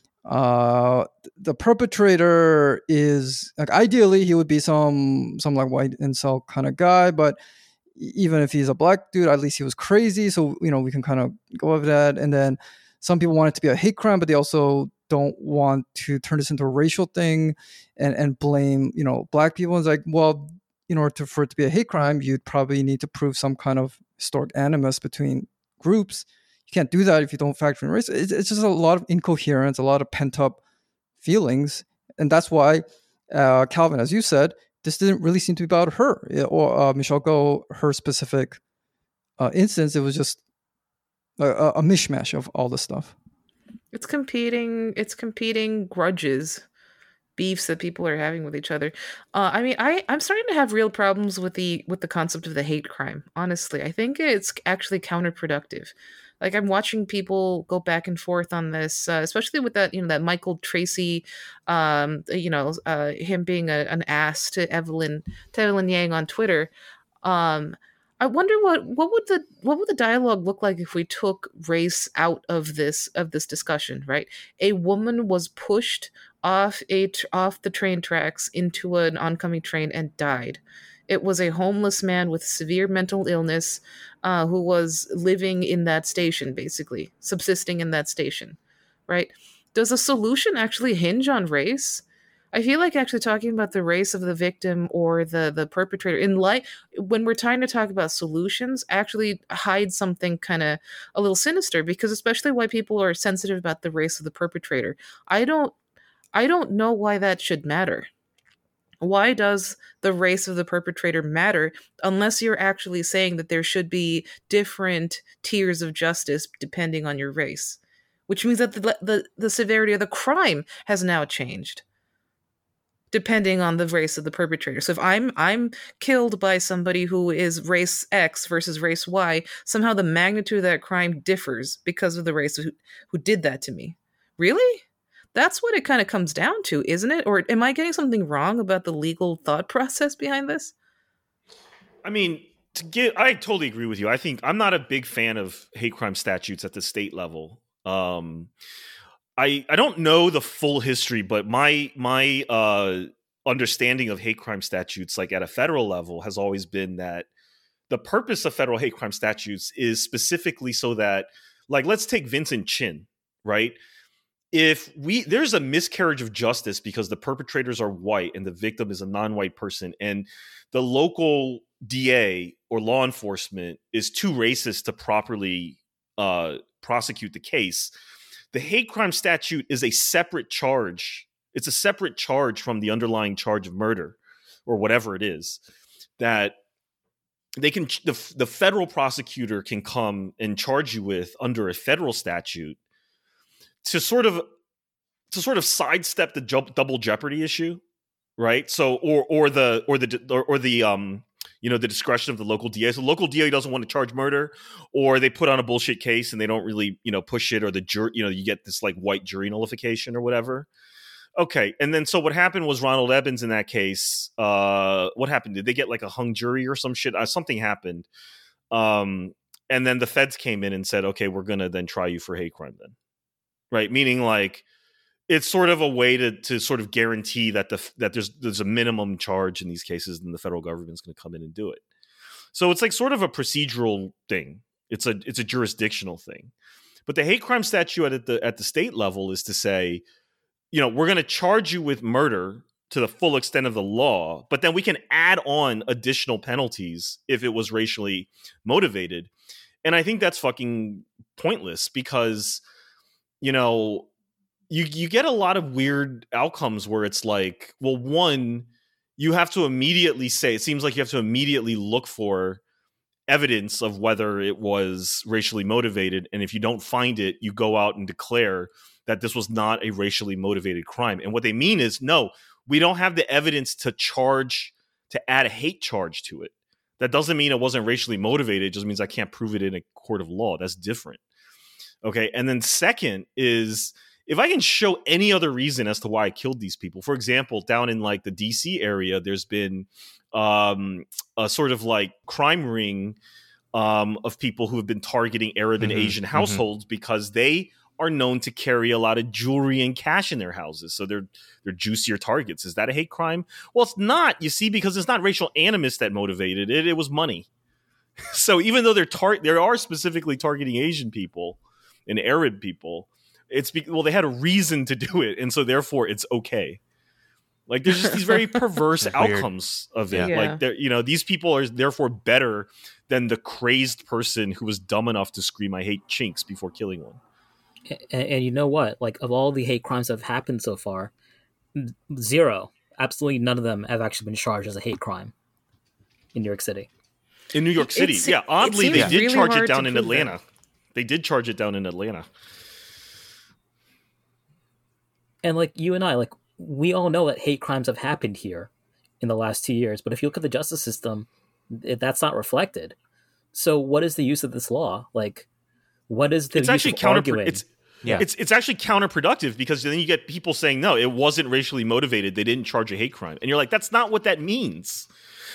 Uh, the perpetrator is, like, ideally he would be some some like white incel kind of guy, but even if he's a black dude, at least he was crazy. So, you know, we can kind of go over that. And then some people want it to be a hate crime, but they also don't want to turn this into a racial thing and, and blame, you know, black people. It's like, well, in order to, for it to be a hate crime, you'd probably need to prove some kind of historic animus between groups. You can't do that if you don't factor in race. It's, it's just a lot of incoherence, a lot of pent up feelings. And that's why, uh, Calvin, as you said, this didn't really seem to be about her or uh, Michelle Go, her specific uh, instance, it was just a, a mishmash of all the stuff.
It's competing. It's competing grudges, beefs that people are having with each other. Uh, I mean, I I'm starting to have real problems with the with the concept of the hate crime. Honestly, I think it's actually counterproductive. Like I'm watching people go back and forth on this, uh, especially with that you know that Michael Tracy, um, you know, uh, him being a, an ass to Evelyn to Evelyn Yang on Twitter. Um, I wonder what what would the what would the dialogue look like if we took race out of this of this discussion, right? A woman was pushed off a tr- off the train tracks into an oncoming train and died. It was a homeless man with severe mental illness uh, who was living in that station, basically subsisting in that station, right? Does a solution actually hinge on race? I feel like actually talking about the race of the victim or the the perpetrator in light when we're trying to talk about solutions actually hides something kind of a little sinister, because especially why people are sensitive about the race of the perpetrator. I don't I don't know why that should matter. Why does the race of the perpetrator matter unless you're actually saying that there should be different tiers of justice depending on your race? Which means that the the, the severity of the crime has now changed depending on the race of the perpetrator. So if I'm I'm killed by somebody who is race X versus race Y, somehow the magnitude of that crime differs because of the race who, who did that to me. Really? That's what it kind of comes down to, isn't it? Or am I getting something wrong about the legal thought process behind this?
I mean, to get, I totally agree with you. I think I'm not a big fan of hate crime statutes at the state level. Um, I I don't know the full history, but my my uh, understanding of hate crime statutes, like at a federal level, has always been that the purpose of federal hate crime statutes is specifically so that, like, let's take Vincent Chin, right? If we there's a miscarriage of justice because the perpetrators are white and the victim is a non-white person, and the local D A or law enforcement is too racist to properly uh, prosecute the case, the hate crime statute is a separate charge. It's a separate charge from the underlying charge of murder or whatever it is, that they can the, the federal prosecutor can come and charge you with under a federal statute to sort of to sort of sidestep the jump, double jeopardy issue, right? So or or the or the or, or the um you know the discretion of the local D A. So the local D A doesn't want to charge murder, or they put on a bullshit case and they don't really you know push it, or the jury you know you get this like white jury nullification or whatever. Okay, and then so what happened was Ronald Evans in that case. Uh, what happened? Did they get like a hung jury or some shit? Uh, something happened, um, and then the feds came in and said, "Okay, we're gonna then try you for hate crime then." Right, meaning like it's sort of a way to to sort of guarantee that the that there's there's a minimum charge in these cases, and the federal government's going to come in and do it. So it's like sort of a procedural thing. It's a it's a jurisdictional thing. But the hate crime statute at the at the state level is to say, you know, we're going to charge you with murder to the full extent of the law, but then we can add on additional penalties if it was racially motivated. And I think that's fucking pointless because, you know, you you get a lot of weird outcomes where it's like, well, one, you have to immediately say, it seems like you have to immediately look for evidence of whether it was racially motivated. And if you don't find it, you go out and declare that this was not a racially motivated crime. And what they mean is, no, we don't have the evidence to charge, to add a hate charge to it. That doesn't mean it wasn't racially motivated. It just means I can't prove it in a court of law. That's different. Okay. And then second is, if I can show any other reason as to why I killed these people, for example, down in like the D C area, there's been um, a sort of like crime ring um, of people who have been targeting Arab and
Mm-hmm,
Asian
mm-hmm.
households because they are known to carry a lot of jewelry and cash in their houses. So they're they're juicier targets. Is that a hate crime? Well, it's not, you see, because it's not racial animus that motivated it. It was money. So even though they're tar- they are specifically targeting Asian people and Arab people, it's be- well, they had a reason to do it, and so therefore it's okay. Like there's just these very perverse outcomes of it.
Yeah.
Like they're, you know, these people are therefore better than the crazed person who was dumb enough to scream "I hate chinks" before killing one.
And, and you know what? Like, of all the hate crimes that have happened so far, zero, absolutely none of them have actually been charged as a hate crime in New York City.
in New York City.
It's-
yeah,
it
oddly, they
seems
did
really
charge it
hard to
down in
prove that.
Atlanta. They did charge it down in Atlanta.
And like you and I, like we all know that hate crimes have happened here in the last two years. But if you look at the justice system, it, that's not reflected. So what is the use of this law? Like, what is the
It's
use
actually
of
counter.
arguing?
It's
Yeah.
it's it's actually counterproductive because then you get people saying no, it wasn't racially motivated. They didn't charge a hate crime, and you're like, that's not what that means.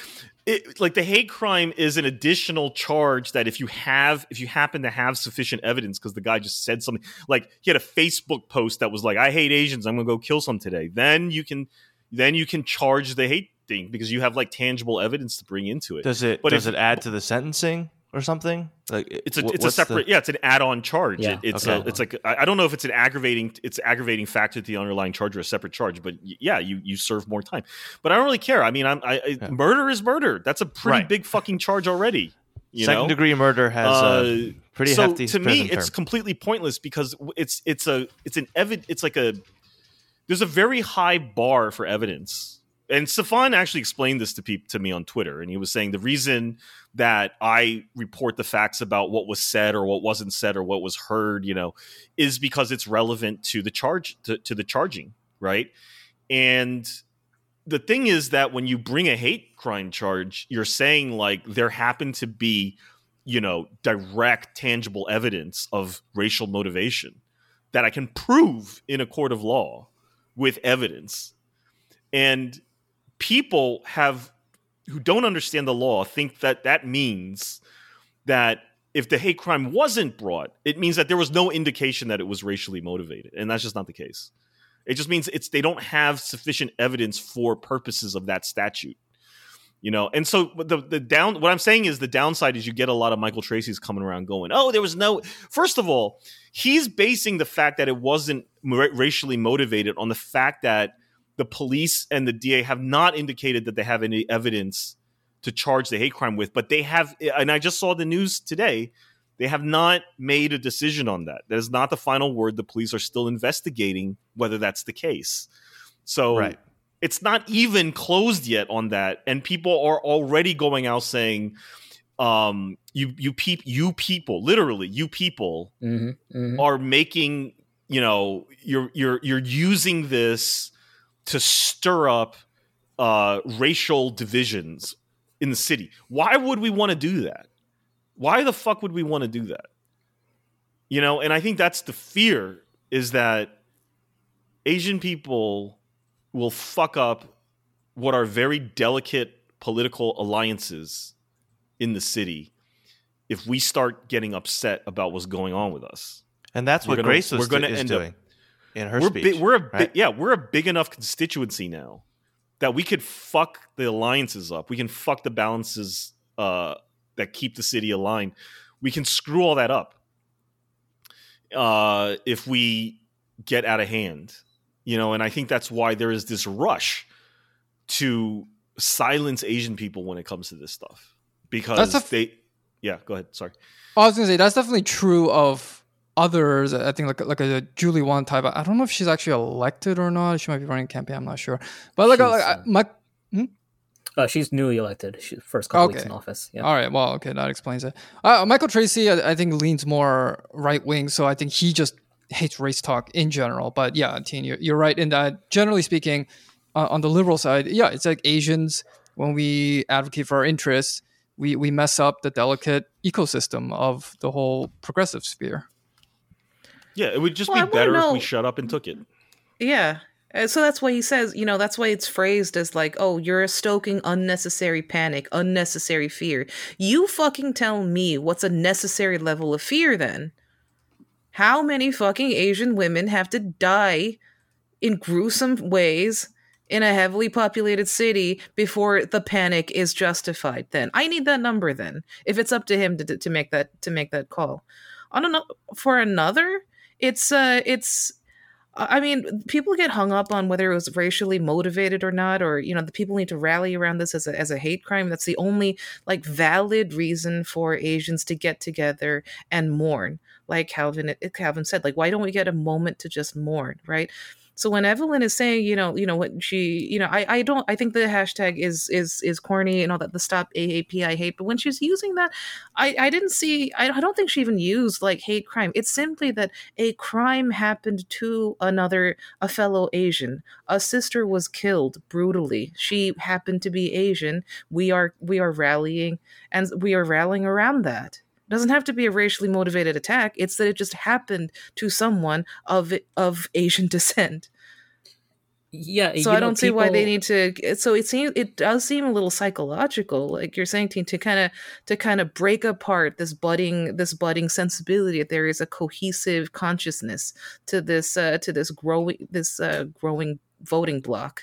It, like the hate crime is an additional charge that if you have if you happen to have sufficient evidence because the guy just said something, like he had a Facebook post that was like, I hate Asians, I'm gonna go kill some today, then you can then you can charge the hate thing because you have like tangible evidence to bring into it.
Does it
But
does
if-
it add to the sentencing or something? Like
It's a
wh-
it's a
what's the-
separate yeah it's an add-on charge.
Yeah,
It- it's
okay.
a, it's like I I don't know if it's an aggravating it's aggravating factor to the underlying charge or a separate charge, but y- yeah you you serve more time. But I don't really care. I mean I'm I, I
Yeah.
murder is murder. That's a pretty
Right.
big fucking charge already. You
second
know?
degree murder has
Uh,
a pretty
so
hefty
to me
prison
it's
term.
completely pointless because w- it's it's a it's an evid it's like a there's a very high bar for evidence. And Stefan actually explained this to peop to me on Twitter, and he was saying the reason that I report the facts about what was said or what wasn't said or what was heard, you know, is because it's relevant to the charge to, to the charging, right? And the thing is that when you bring a hate crime charge, you're saying like there happened to be, you know, direct, tangible evidence of racial motivation that I can prove in a court of law with evidence. And people have who don't understand the law think that that means that if the hate crime wasn't brought, it means that there was no indication that it was racially motivated, and that's just not the case. It just means it's they don't have sufficient evidence for purposes of that statute, you know. And so the the down what I'm saying is the downside is you get a lot of Michael Tracy's coming around going, oh, there was no. First of all, he's basing the fact that it wasn't ra- racially motivated on the fact that the police and the D A have not indicated that they have any evidence to charge the hate crime with, but they have, and I just saw the news today, they have not made a decision on that. That is not the final word. The police are still investigating whether that's the case. So
Right.
it's not even closed yet on that. And people are already going out saying, um, you, you, peop, you people, literally, you people
Mhm, mhm.
are making, you know, you're, you're, you're using this to stir up uh, racial divisions in the city. Why would we want to do that? Why the fuck would we want to do that? You know, and I think that's the fear is that Asian people will fuck up what are very delicate political alliances in the city if we start getting upset about what's going on with us.
And that's
We're
what
gonna-
Grace was
we're gonna
is
end up-
doing in her
we're
speech.
bi- we're a
right?
bi- yeah, we're a big enough constituency now that we could fuck the alliances up. We can fuck the balances uh, that keep the city aligned. We can screw all that up uh, if we get out of hand, you know. And I think that's why there is this rush to silence Asian people when it comes to this stuff because
That's a f-
they. Yeah, go ahead. Sorry.
I was gonna say that's definitely true of others. I think like like a Julie Wan type. I don't know if she's actually elected or not. She might be running a campaign. I'm not sure. But like,
She's,
like
uh,
my
Uh, she's newly elected. She's first couple weeks
Okay.
in office. Yeah.
all right. Well, okay, that explains it. Uh, Michael Tracy, I, I think leans more right wing, so I think he just hates race talk in general. But yeah, Teen, you're, you're right in that. Generally speaking, uh, on the liberal side, yeah, it's like Asians when we advocate for our interests, we we mess up the delicate ecosystem of the whole progressive sphere.
Yeah, it would just
Well, I
be
wanna
better if
know-
we shut up and took it.
Yeah. Uh, So that's why he says, you know, that's why it's phrased as like, oh, you're stoking unnecessary panic, unnecessary fear. You fucking tell me what's a necessary level of fear then. How many fucking Asian women have to die in gruesome ways in a heavily populated city before the panic is justified then? I need that number then. If it's up to him to to make that to make that call. On ano- for another, it's uh it's I mean, people get hung up on whether it was racially motivated or not, or you know, the people need to rally around this as a as a hate crime. That's the only like valid reason for Asians to get together and mourn. Like Calvin, Calvin said, like, why don't we get a moment to just mourn, right? So when Evelyn is saying, you know, you know what she, you know, I, I don't, I think the hashtag is is is corny and all that. The stop A A P I hate, but when she's using that, I I didn't see. I, I don't think she even used like hate crime. It's simply that a crime happened to another, a fellow Asian. A sister was killed brutally. She happened to be Asian. We are we are rallying and we are rallying around that. It doesn't have to be a racially motivated attack. It's that it just happened to someone of of Asian descent.
Yeah,
So
you
I
know,
don't see why they
people-
need to. So it seems it does seem a little psychological, like you're saying, to to kind of to kind of break apart this budding this budding sensibility. That there is a cohesive consciousness to this uh, to this growing this uh, growing voting bloc.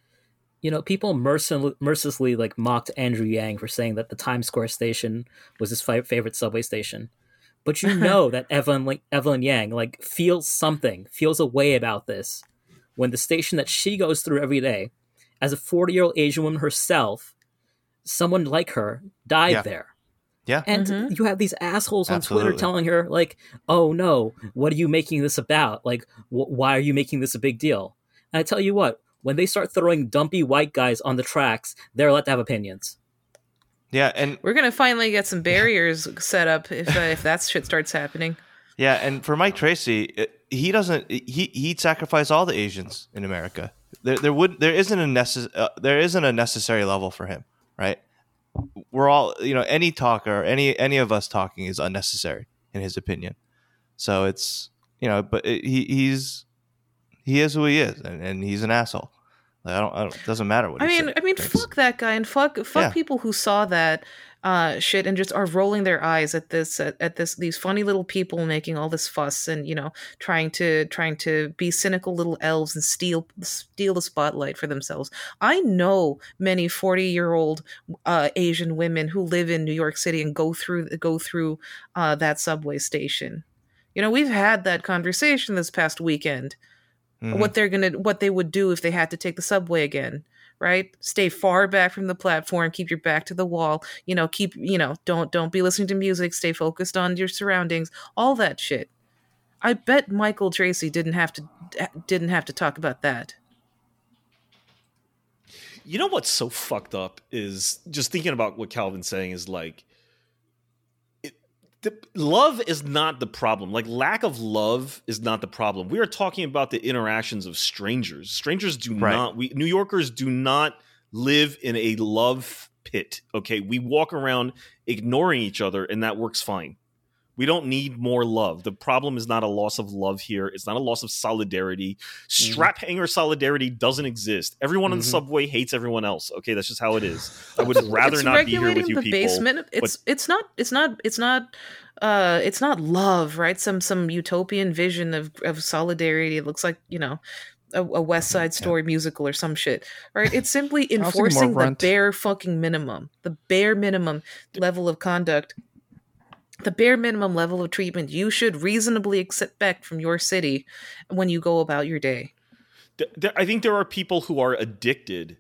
You know, people mercil- mercilessly like mocked Andrew Yang for saying that the Times Square station was his fi- favorite subway station. But you know that Evelyn like Evelyn Yang like feels something, feels a way about this when the station that she goes through every day, as a forty-year-old Asian woman herself, someone like her died
Yeah.
there.
Yeah.
And
Mhm.
you have these assholes on
Absolutely.
Twitter telling her, like, oh no, what are you making this about? Like, wh- why are you making this a big deal? And I tell you what, when they start throwing dumpy white guys on the tracks, they're allowed to have opinions.
Yeah, and
We're gonna finally get some barriers set up if uh, if that shit starts happening.
yeah, and for Mike Tracy, it- he doesn't. He he'd sacrifice all the Asians in America. There there would there isn't a necess- uh, there isn't a necessary level for him, right? We're all, you know, any talker, any any of us talking is unnecessary in his opinion. So it's, you know, but it, he he's he is who he is, and, and he's an asshole. Like, I don't, I don't. It doesn't matter what.
I
he
mean,
say-
I mean,
thinks.
fuck that guy and fuck fuck
Yeah.
people who saw that uh, shit and just are rolling their eyes at this at, at this these funny little people making all this fuss and, you know, trying to trying to be cynical little elves and steal steal the spotlight for themselves. I know many forty year old uh, Asian women who live in New York City and go through go through uh, that subway station. You know, we've had that conversation this past weekend.
Mhm.
What they're gonna what they would do if they had to take the subway again, right? Stay far back from the platform, keep your back to the wall, you know, keep, you know, don't don't be listening to music, stay focused on your surroundings, all that shit. I bet Michael Tracy didn't have to didn't have to talk about that.
You know what's so fucked up is just thinking about what Calvin's saying is like, it, the, love is not the problem. Like, lack of love is not the problem. We are talking about the interactions of strangers. Strangers do
Right.
not, we New Yorkers do not live in a love pit. Okay, we walk around ignoring each other, and that works fine. We don't need more love. The problem is not a loss of love here. It's not a loss of solidarity. Strap hanger solidarity doesn't exist. Everyone on the
Mhm.
subway hates everyone else. Okay, that's just how it is. I would rather
It's
not be here
regulating
with you
the
people.
basement. It's it's not it's not it's not uh it's not love, right? Some some utopian vision of of solidarity. It looks like, you know, a, a West Side Story musical or some shit, right? It's simply
was thinking more
enforcing the
Rent.
bare fucking minimum, the bare minimum level of conduct, the bare minimum level of treatment you should reasonably expect from your city when you go about your day.
Th- there- I think there are people who are addicted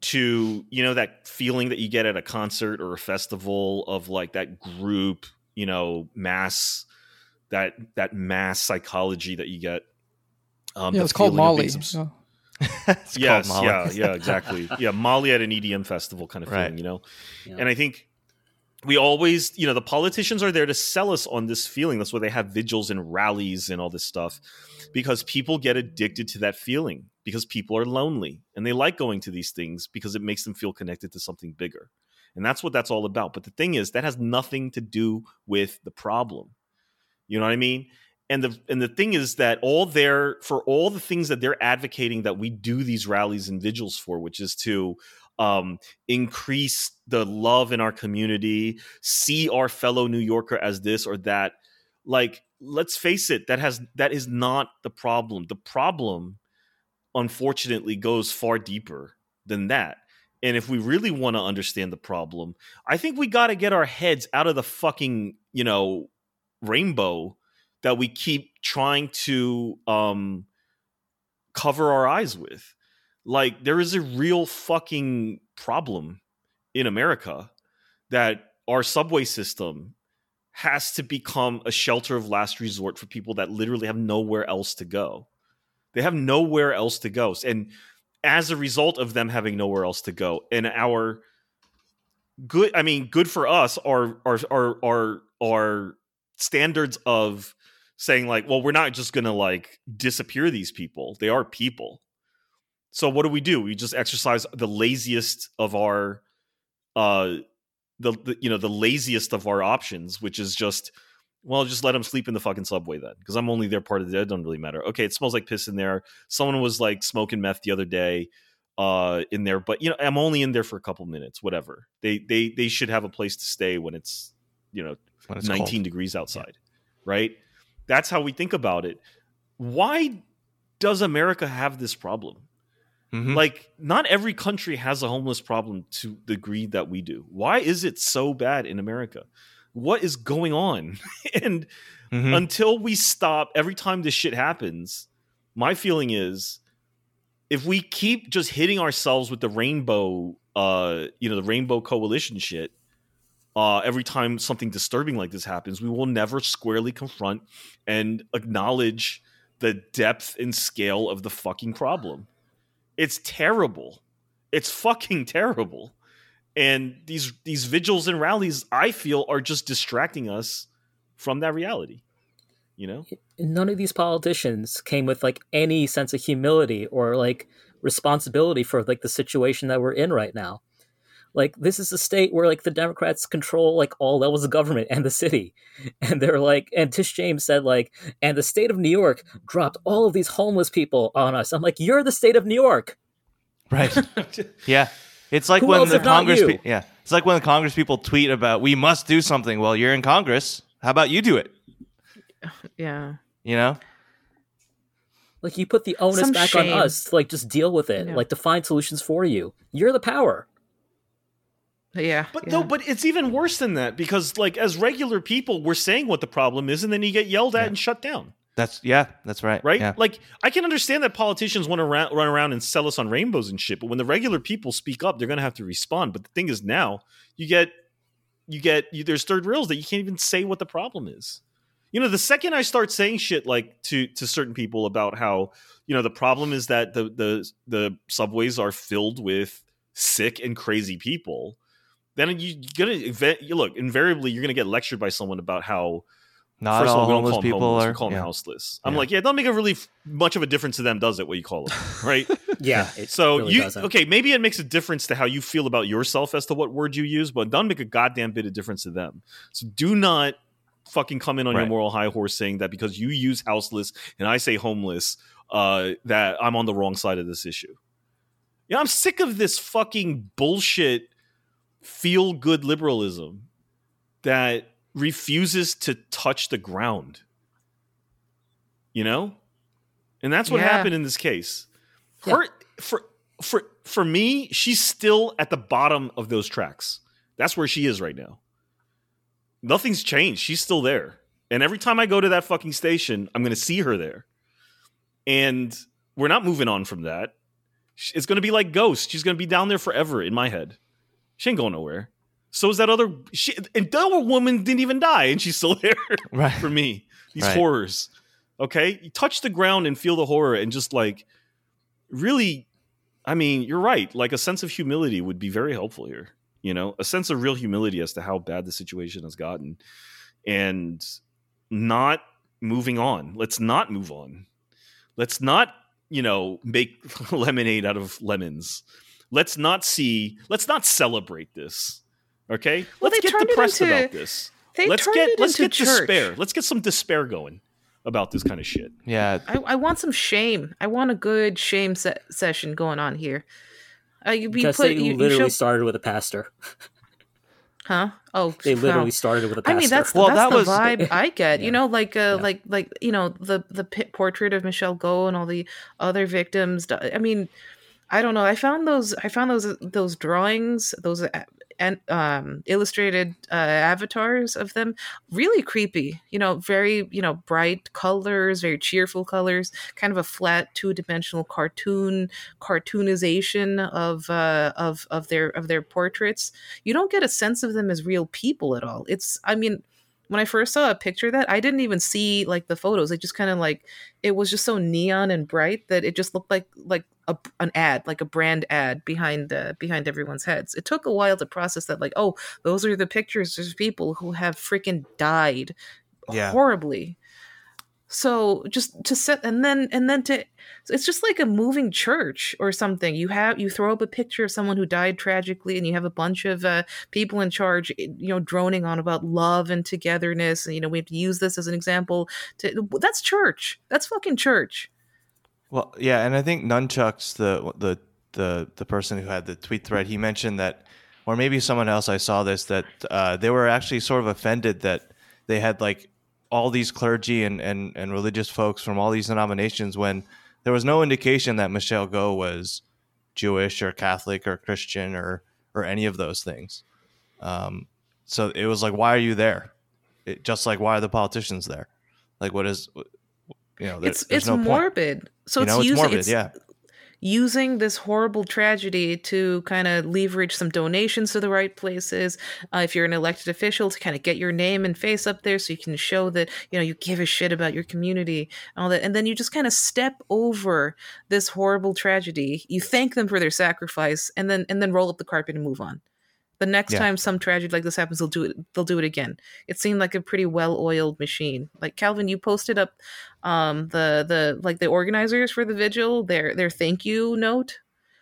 to, you know, that feeling that you get at a concert or a festival of like that group, you know, mass, that that mass psychology that you get. Um,
Yeah,
the
it's called
feeling of
Molly.
being subs-
Yeah.
It's
yes,
called Molly.
yeah, yeah, exactly. Yeah, Molly at an E D M festival kind of
Right.
feeling, you know?
Yeah.
And I think we always, you know, the politicians are there to sell us on this feeling. That's why they have vigils and rallies and all this stuff, because people get addicted to that feeling, because people are lonely and they like going to these things because it makes them feel connected to something bigger. And that's what that's all about. But the thing is, that has nothing to do with the problem. You know what I mean? And the and the thing is that all their for all the things that they're advocating that we do these rallies and vigils for, which is to um, increase the love in our community, see our fellow New Yorker as this or that. Like, let's face it, that has that is not the problem. The problem, unfortunately, goes far deeper than that. And if we really want to understand the problem, I think we got to get our heads out of the fucking, you know, rainbow that we keep trying to um, cover our eyes with. Like, there is a real fucking problem in America that our subway system has to become a shelter of last resort for people that literally have nowhere else to go. They have nowhere else to go. And as a result of them having nowhere else to go, and our good, I mean, good for us are our our our our standards of saying like, well, we're not just going to like disappear these people. They are people. So what do we do? We just exercise the laziest of our, uh, the, the you know the laziest of our options, which is just, well, just let them sleep in the fucking subway then, because I'm only there part of the day. It doesn't really matter. Okay, it smells like piss in there. Someone was like smoking meth the other day, uh, in there, but you know, I'm only in there for a couple minutes. Whatever. They they they should have a place to stay when it's you know when it's nineteen cold. Degrees outside, yeah. Right? That's how we think about it. Why does America have this problem? Mm-hmm. Like, not every country has a homeless problem to the degree that we do. Why is it so bad in America? What is going on? And mm-hmm. until we stop, every time this shit happens, my feeling is if we keep just hitting ourselves with the rainbow, uh, you know, the rainbow coalition shit, uh, every time something disturbing like this happens, we will never squarely confront and acknowledge the depth and scale of the fucking problem. It's terrible. It's fucking terrible. And these these vigils and rallies, I feel, are just distracting us from that reality. You know?
None of these politicians came with like any sense of humility or like responsibility for like the situation that we're in right now. Like, this is a state where like the Democrats control like all levels of government and the city. And they're like, and Tish James said like, and the state of New York dropped all of these homeless people on us. I'm like, you're the state of New York.
Right. Yeah. It's like
Who
when
else
the
if not
Congress,
you?
pe- yeah, it's like when the Congress people tweet about we must do something. Well, you're in Congress. How about you do it?
Yeah.
You know,
like you put the onus
Some
back
shame.
on us to like just deal with it,
Yeah.
like to find solutions for you. You're the power.
Yeah.
But
yeah.
no, but it's even worse than that, because like as regular people, we're saying what the problem is, and then you get yelled at
Yeah.
and shut down.
that's yeah, that's right.
Right?
Yeah.
Like, I can understand that politicians want to ra- run around and sell us on rainbows and shit, but when the regular people speak up, they're going to have to respond. But the thing is, now you get, you get, you, there's third rails that you can't even say what the problem is. You know, the second I start saying shit like to to certain people about how, you know, the problem is that the the the subways are filled with sick and crazy people, then you, you're gonna you look invariably you're gonna get lectured by someone about how.
Not
First of
all
all, we don't
homeless
call them
people
homeless,
are.
we call them
yeah.
houseless. I'm
Yeah.
like, yeah, it doesn't make a really f- much of a difference to them, does it? What you call them, right?
Yeah. It
So
really
you
doesn't.
okay? Maybe it makes a difference to how you feel about yourself as to what word you use, but it doesn't make a goddamn bit of difference to them. So do not fucking come in on your
Right.
moral high horse saying that because you use houseless and I say homeless, uh, that I'm on the wrong side of this issue. Yeah, I'm sick of this fucking bullshit feel good liberalism that refuses to touch the ground. You know? And that's what
Yeah.
happened in this case.
Yeah.
Her for for for me, she's still at the bottom of those tracks. That's where she is right now. Nothing's changed. She's still there. And every time I go to that fucking station, I'm going to see her there. And we're not moving on from that. It's going to be like Ghost. She's going to be down there forever in my head. She ain't going nowhere. So is that other... She, and the other woman didn't even die, and she's still there
Right.
for me. These
Right.
horrors. Okay? You touch the ground and feel the horror and just like... Really... I mean, you're right. Like, a sense of humility would be very helpful here. You know? A sense of real humility as to how bad the situation has gotten. And not moving on. Let's not move on. Let's not, you know, make lemonade out of lemons. Let's not see, let's not celebrate this. Okay?
Well,
let's
they
get
turned it
depressed
into-
about this.
They
let's
turned
get
it
let's
into
get
church.
despair. Let's get some despair going about this kind of shit.
Yeah.
I, I want some shame. I want a good shame se- session going on here. Uh, you, you
Because
put
they
you, you
literally
show,
started with a pastor.
huh? Oh,
They
wow.
literally started with a
I
pastor.
mean, that's the,
Well,
that's
that
the
was-
vibe I get.
Yeah.
You know, like uh,
Yeah.
like like you know the the pi- portrait of Michelle Go and all the other victims. I mean, I don't know. I found those. I found those those drawings, those uh, and um, illustrated uh, avatars of them really creepy. You know, very you know bright colors, very cheerful colors. Kind of a flat two dimensional cartoon cartoonization of uh, of of their of their portraits. You don't get a sense of them as real people at all. It's. I mean. when I first saw a picture of that, I didn't even see like the photos. It just kind of like it was just so neon and bright that it just looked like like a, an ad, like a brand ad behind uh, behind everyone's heads. It took a while to process that. Like, oh, those are the pictures of people who have freaking died
Yeah.
horribly. So just to set and then and then to it's just like a moving church or something. You have you throw up a picture of someone who died tragically, and you have a bunch of uh, people in charge, you know, droning on about love and togetherness. And you know, we have to use this as an example. To that's church. That's fucking church.
Well, yeah, and I think Nunchucks, the the the the person who had the tweet thread, he mentioned that, or maybe someone else. I saw this that uh, they were actually sort of offended that they had like all these clergy and, and, and religious folks from all these denominations when there was no indication that Michelle Go was Jewish or Catholic or Christian or or any of those things. Um, so it was like, why are you there? It, just like, why are the politicians there? Like, what is, you know, there,
it's
there's
it's
no point.
morbid. So
You
it's
know, it's
using
morbid,
it's,
yeah.
using this horrible tragedy to kind of leverage some donations to the right places. Uh, if you're an elected official, to kind of get your name and face up there so you can show that, you know, you give a shit about your community and all that. And then you just kind of step over this horrible tragedy. You thank them for their sacrifice and then and then roll up the carpet and move on. The next
Yeah.
time some tragedy like this happens, they'll do it. They'll do it again. It seemed like a pretty well-oiled machine. Like Calvin, you posted up um, the the like the organizers for the vigil, their their thank you note.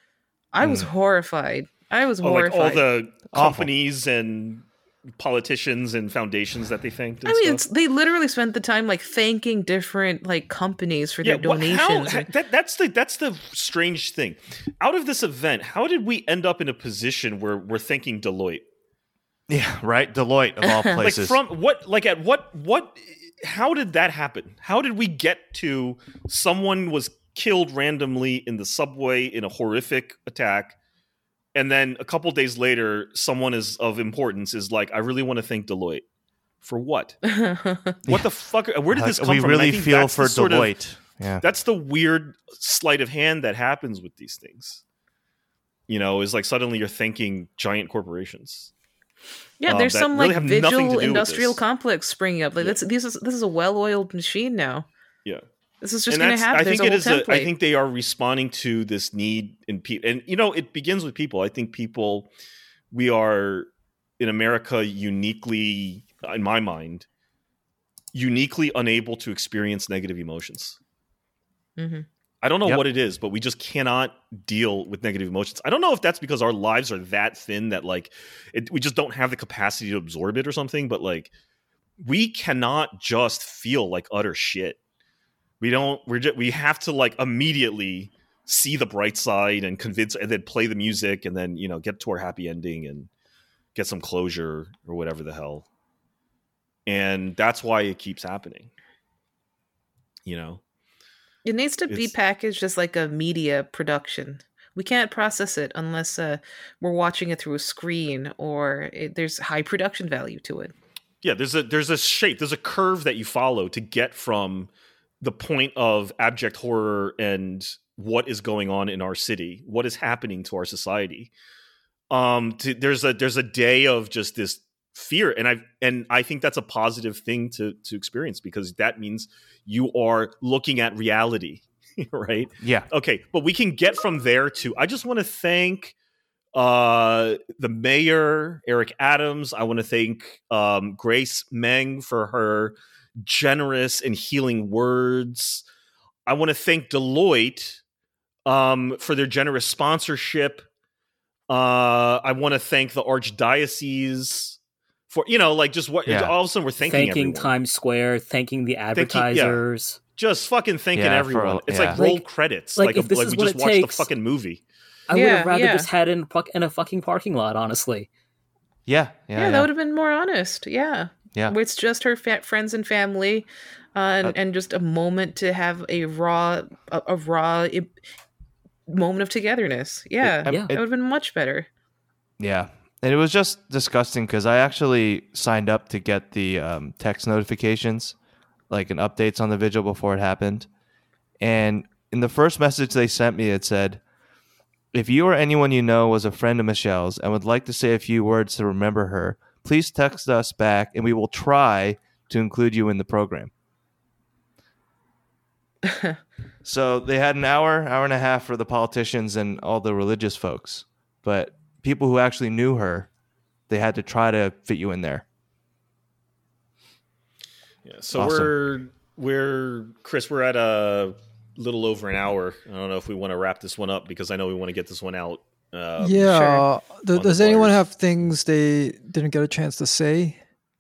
I was
Mm.
horrified. I was
Oh, like
horrified.
all the
Awful.
companies and politicians and foundations that they thanked. And
I mean,
stuff.
it's, they literally spent the time like thanking different like companies for their
what- how-
donations.
ha- that, that's the that's the strange thing. Out of this event, how did we end up in a position where we're thanking Deloitte?
Yeah, right. Deloitte of all
Like
places.
from what? Like at what? What? How did that happen? How did we get to someone was killed randomly in the subway in a horrific attack, and then a couple days later, someone is of importance is like, I really want to thank Deloitte for what? What the fuck? Where did this
Like,
come
we
from? And I
really
think
feel
that's
for
the sort of-
Deloitte. yeah.
that's the weird sleight of hand that happens with these things. You know, is like suddenly you're thanking giant corporations.
Yeah,
um,
there's
that
some
really
like
have nothing to
vigil
do with
industrial
this.
complex springing up. Like
Yeah.
this, this is this is a well-oiled machine now.
Yeah.
This is just
And
going to
that's-
happen.
I
There's
think
a
it
whole
is.
template.
A, I think they are responding to this need in people, and you know, it begins with people. I think people, we are in America uniquely, in my mind, uniquely unable to experience negative emotions.
Mhm.
I don't know
Yep.
what it is, but we just cannot deal with negative emotions. I don't know if that's because our lives are that thin that like it, we just don't have the capacity to absorb it or something. But like we cannot just feel like utter shit. We don't. We're just, we have to like immediately see the bright side and convince, and then play the music, and then you know get to our happy ending and get some closure or whatever the hell. And that's why it keeps happening. You know.
It needs to be
It's-
packaged as like a media production. We can't process it unless uh, we're watching it through a screen or it, there's high production value to it.
Yeah, there's a there's a shape, there's a curve that you follow to get from the point of abject horror and what is going on in our city, what is happening to our society. Um, to, there's a there's a day of just this fear, and I and I think that's a positive thing to to experience because that means you are looking at reality, right?
Yeah.
Okay, but we can get from there to I just want to thank uh the mayor, Eric Adams. I want to thank um Grace Meng for her generous and healing words. I want to thank Deloitte um for their generous sponsorship. Uh I want to thank the Archdiocese for, you know, like just what
Yeah.
all of a sudden we're thanking
Thanking
everyone.
Times Square, thanking the
yeah.
advertisers.
Just fucking thanking
Yeah, for-
everyone. It's
yeah.
like roll
Like-
credits.
like,
Like,
if
a,
this
like
is
we
what
just
it
watched
takes-
the fucking movie.
I would
Yeah,
have rather
yeah.
just had it in, fuck- in a fucking parking lot, honestly.
Yeah.
Yeah,
Yeah.
that
yeah.
would have been more honest. Yeah.
Yeah.
Where it's just her fa- friends and family uh, and,
Uh,
and just a moment to have a raw, a, a raw i- moment of togetherness. Yeah.
It-
Yeah.
that would have been much better.
Yeah. And it was just disgusting because I actually signed up to get the um, text notifications, like an updates on the vigil before it happened. And in the first message they sent me, it said, if you or anyone you know was a friend of Michelle's and would like to say a few words to remember her, please text us back, and we will try to include you in the program. So they had an hour, hour and a half for the politicians and all the religious folks. But people who actually knew her, they had to try to fit you in there.
Yeah, so
Awesome.
we're we're Chris, we're at a little over an hour. I don't know if we want to wrap this one up because I know we want to get this one out. Um,
yeah.
sure.
Th-
On
does
the
anyone
wires.
have things they didn't get a chance to say?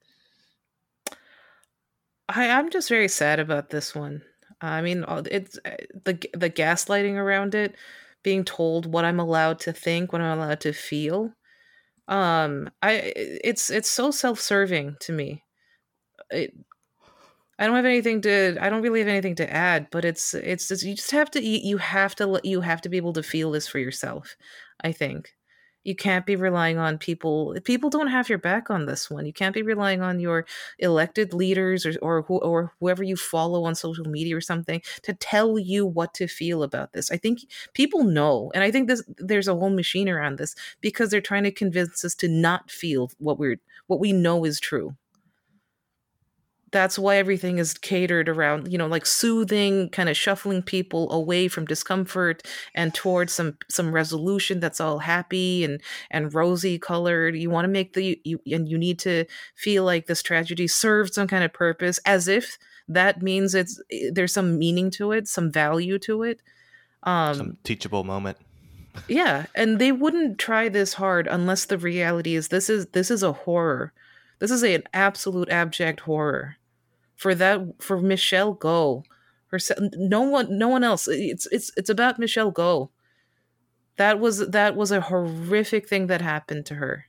I, I'm just very sad about this one. I mean, uh, it's uh, the the gaslighting around it, being told what I'm allowed to think, what I'm allowed to feel. Um, I it's it's so self-serving to me. It, I don't have anything to. I don't really have anything to add, but it's it's just, you just have to you you have to let- you have to be able to feel this for yourself. I think you can't be relying on people. People don't have your back on this one. You can't be relying on your elected leaders or or who, or whoever you follow on social media or something to tell you what to feel about this. I think people know, and I think this there's a whole machine around this because they're trying to convince us to not feel what we're what we know is true. That's why everything is catered around, you know, like soothing, kind of shuffling people away from discomfort and towards some some resolution that's all happy and and rosy colored. You want to make the you and you need to feel like this tragedy served some kind of purpose, as if that means it's there's some meaning to it, some value to it. Um,
Some teachable moment.
yeah, and they wouldn't try this hard unless the reality is this is this is a horror. This is a, an absolute abject horror. For that, for Michelle Go, her no one, no one else. It's it's it's about Michelle Go. That was that was a horrific thing that happened to her,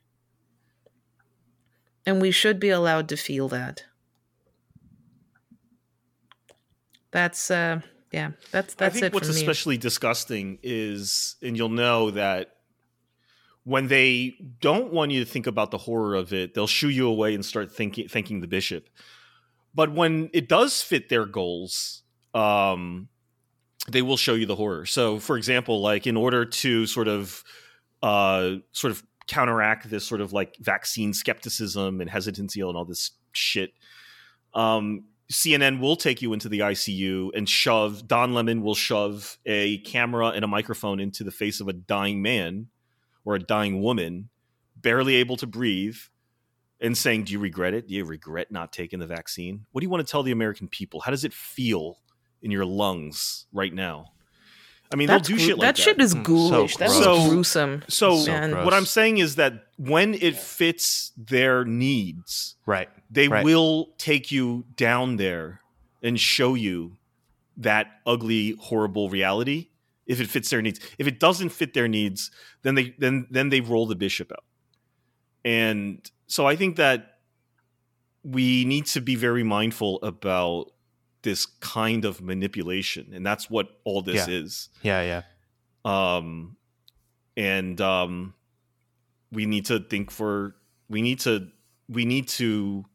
and we should be allowed to feel that. That's uh, yeah. That's that's
I think
it
what's
for me.
especially disgusting is, and you'll know that when they don't want you to think about the horror of it, they'll shoo you away and start thinking thanking the bishop. But when it does fit their goals, um, they will show you the horror. So, for example, like in order to sort of uh, sort of counteract this sort of like vaccine skepticism and hesitancy and all this shit, um, C N N will take you into the I C U and shove, Don Lemon will shove a camera and a microphone into the face of a dying man or a dying woman, barely able to breathe, and saying, do you regret it? Do you regret not taking the vaccine? What do you want to tell the American people? How does it feel in your lungs right now? I mean,
That's
they'll do
gru-
shit like that.
that shit is
Mm,
ghoulish.
so
That's
gross.
gruesome.
So,
So
man.
gross.
what I'm saying is that when it fits their needs,
Right.
they
Right.
will take you down there and show you that ugly, horrible reality if it fits their needs. If it doesn't fit their needs, then they then then they roll the bishop out. And so I think that we need to be very mindful about this kind of manipulation, and that's what all this
Yeah.
is.
Yeah, yeah.
Um, and um, we need to think for we need to we need to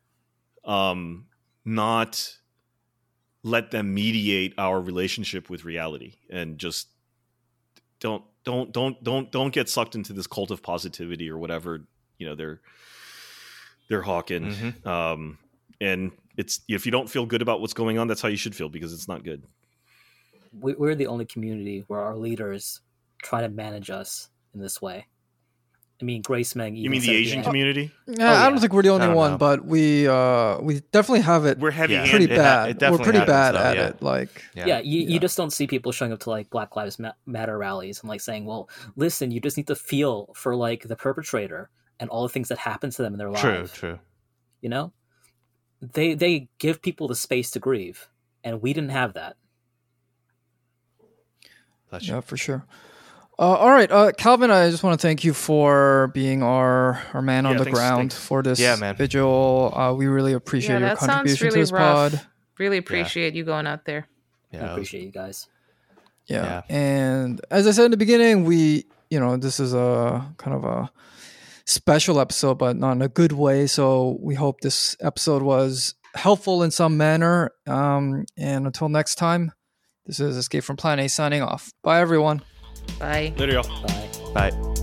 um not let them mediate our relationship with reality, and just don't don't don't don't don't get sucked into this cult of positivity or whatever, you know, they're they're hawking.
Mhm.
Um, and it's if you don't feel good about what's going on, that's how you should feel, because it's not good.
We, we're the only community where our leaders try to manage us in this way. I mean, Grace Meng.
You mean the Asian community?
Yeah,
Oh,
I
yeah.
don't think we're the only
I don't
one,
know.
but we uh we definitely have it
We're heavy
Yeah.
handed.
pretty
It ha-
bad.
it
We're
definitely
pretty
happens,
bad
though,
at
yeah.
it. Like,
Yeah, you,
Yeah.
you just don't see people showing up to like Black Lives Ma- Matter rallies and like saying, "Well, listen, you just need to feel for like the perpetrator and all the things that happen to them in their lives."
True, true.
You know, they they give people the space to grieve, and we didn't have that.
Bless you.
yeah, for sure. Uh, all right, uh, Calvin, I just want to thank you for being our, our man on
Yeah,
the
thanks-
ground
thanks.
for this
Yeah, man.
vigil. Uh, we really appreciate
Yeah,
your
that sounds
contribution
really
to this
rough.
pod.
Really appreciate you going out there.
Yeah,
I
it was-
appreciate you guys.
Yeah. And as I said in the beginning, we, you know, this is a kind of a special episode, but not in a good way. So we hope this episode was helpful in some manner. Um, and until next time, this is Escape from Planet A signing off. Bye, everyone.
Bye.
Later, y'all.
Bye.
Bye.